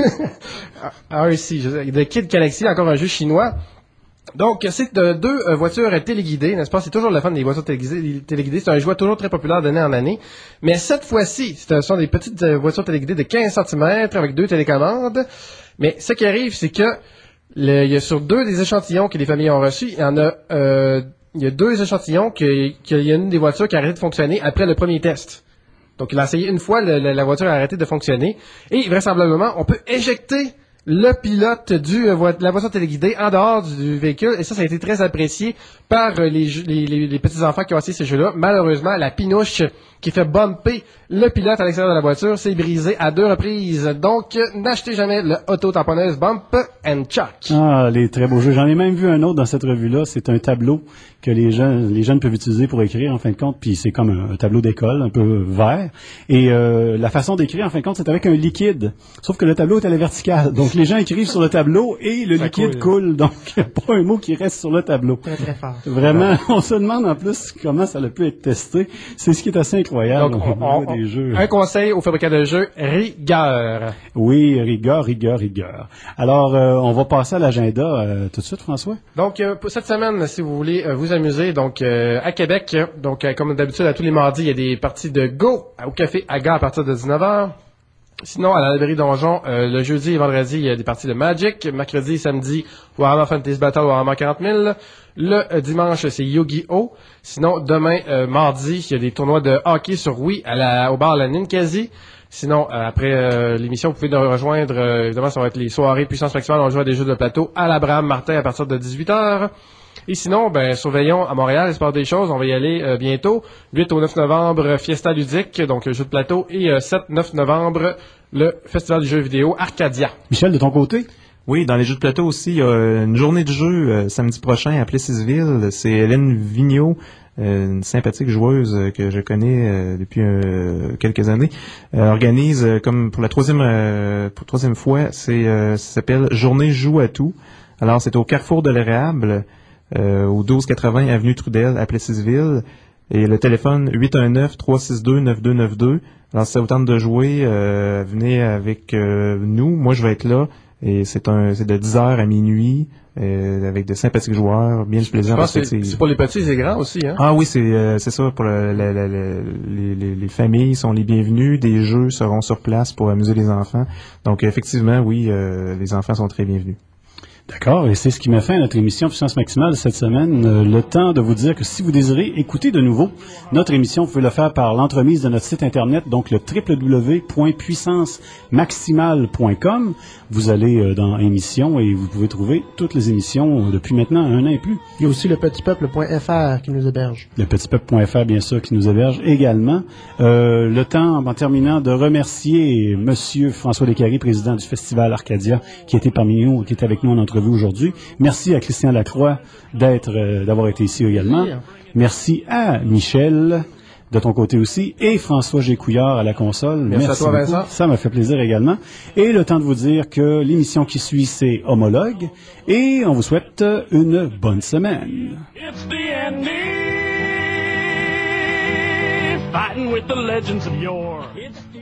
[SPEAKER 10] Ah, ici, de Kid Galaxy, encore un jeu chinois. Donc, c'est de, deux euh, voitures téléguidées, n'est-ce pas? C'est toujours le fun des voitures téléguidées. téléguidées. C'est un jouet toujours très populaire d'année en année. Mais cette fois-ci, ce sont des petites euh, voitures téléguidées de quinze centimètres avec deux télécommandes. Mais ce qui arrive, c'est que le, il y a sur deux des échantillons que les familles ont reçus, il y en a, euh, il y a deux échantillons qu'il y a une des voitures qui a arrêté de fonctionner après le premier test. Donc, il a essayé une fois, le, la voiture a arrêté de fonctionner. Et vraisemblablement, on peut éjecter le pilote du euh, la voiture téléguidée en dehors du, du véhicule, et ça, ça a été très apprécié par euh, les, les, les, les petits-enfants qui ont essayé ces jeux-là. Malheureusement, la pinouche qui fait bumper le pilote à l'extérieur de la voiture s'est brisée à deux reprises. Donc, n'achetez jamais le auto-tamponneuse Bump and Chuck.
[SPEAKER 9] Ah, les très beaux jeux. J'en ai même vu un autre dans cette revue-là. C'est un tableau que les jeunes, les jeunes peuvent utiliser pour écrire, en fin de compte, puis c'est comme un, un tableau d'école, un peu vert. Et euh, la façon d'écrire, en fin de compte, c'est avec un liquide. Sauf que le tableau est à la verticale. Donc, les gens écrivent sur le tableau et le ça liquide coule. coule. Donc, il n'y a pas un mot qui reste sur le tableau.
[SPEAKER 1] Très, très fort.
[SPEAKER 9] Vraiment, ouais. On se demande en plus comment ça a pu être testé. C'est ce qui est assez incroyable.
[SPEAKER 10] Donc, on, on, des jeux. Un conseil aux fabricants de jeux, rigueur.
[SPEAKER 9] Oui, rigueur, rigueur, rigueur. Alors, euh, on va passer à l'agenda euh, tout de suite, François.
[SPEAKER 10] Donc, euh, pour cette semaine, si vous voulez euh, vous amuser, donc euh, à Québec, donc euh, comme d'habitude, à tous les mardis, il y a des parties de Go au Café Aga à partir de dix-neuf heures. Sinon, à la librairie Donjon, euh, le jeudi et vendredi, il y a des parties de Magic. Mercredi et samedi, Warhammer Fantasy Battle, Warhammer quarante mille. Le euh, dimanche, c'est Yu-Gi-Oh! Sinon, demain, euh, mardi, il y a des tournois de hockey sur Wii à la, au bar La Ninkasi. Sinon, euh, après euh, l'émission, vous pouvez nous rejoindre, euh, évidemment, ça va être les soirées Puissance Maximale. On joue à des jeux de plateau à l'Abraham Martin à partir de dix-huit heures. Et sinon, ben, surveillons à Montréal, il se passe des choses, on va y aller euh, bientôt. huit au neuf novembre, Fiesta Ludique, donc jeu de plateau, et euh, sept neuf novembre, le Festival du jeu vidéo Arcadia.
[SPEAKER 9] Michel, de ton côté?
[SPEAKER 14] Oui, dans les jeux de plateau aussi, il y a une journée de jeu euh, samedi prochain à Plessisville. C'est Hélène Vigneault, euh, une sympathique joueuse euh, que je connais euh, depuis euh, quelques années, euh, organise euh, comme pour la troisième euh, pour troisième fois, c'est euh, ça s'appelle Journée joue à tout. Alors c'est au Carrefour de l'Érable. Euh, au douze quatre-vingts avenue Trudel à Plessisville, et le téléphone huit un neuf, trois six deux, neuf deux neuf deux. Alors si ça vous tente de jouer, euh, venez avec euh, nous, moi je vais être là, et c'est un c'est de dix heures à minuit, euh, avec de sympathiques joueurs, bien du plaisir.
[SPEAKER 10] C'est, c'est pour les petits et les grands aussi, hein?
[SPEAKER 14] Ah oui, c'est euh, c'est ça, pour le, le, le, le, les, les, les familles sont les bienvenues, des jeux seront sur place pour amuser les enfants, donc effectivement oui, euh, les enfants sont très bienvenus.
[SPEAKER 9] D'accord, et c'est ce qui m'a fait à notre émission Puissance Maximale cette semaine. Euh, le temps de vous dire que si vous désirez écouter de nouveau notre émission, vous pouvez le faire par l'entremise de notre site Internet, donc le w w w point puissance maximale point com. Vous allez euh, dans émissions et vous pouvez trouver toutes les émissions depuis maintenant un an et plus.
[SPEAKER 1] Il y a aussi le petit peuple point f r qui nous héberge.
[SPEAKER 9] Le petit peuple point f r, bien sûr, qui nous héberge également. Euh, le temps, en terminant, de remercier Monsieur François Descaries, président du Festival Arcadia, qui était parmi nous, qui est avec nous en entrevue aujourd'hui. Merci à Christian Lacroix d'être, euh, d'avoir été ici également. Merci à Michel, de ton côté aussi, et François Gécouillard à la console.
[SPEAKER 10] Merci, Merci à toi, Vincent.
[SPEAKER 9] Ça m'a fait plaisir également. Et le temps de vous dire que l'émission qui suit, c'est Homologue, et on vous souhaite une bonne semaine.
[SPEAKER 6] It's the N D, fighting with the legends of yore. It's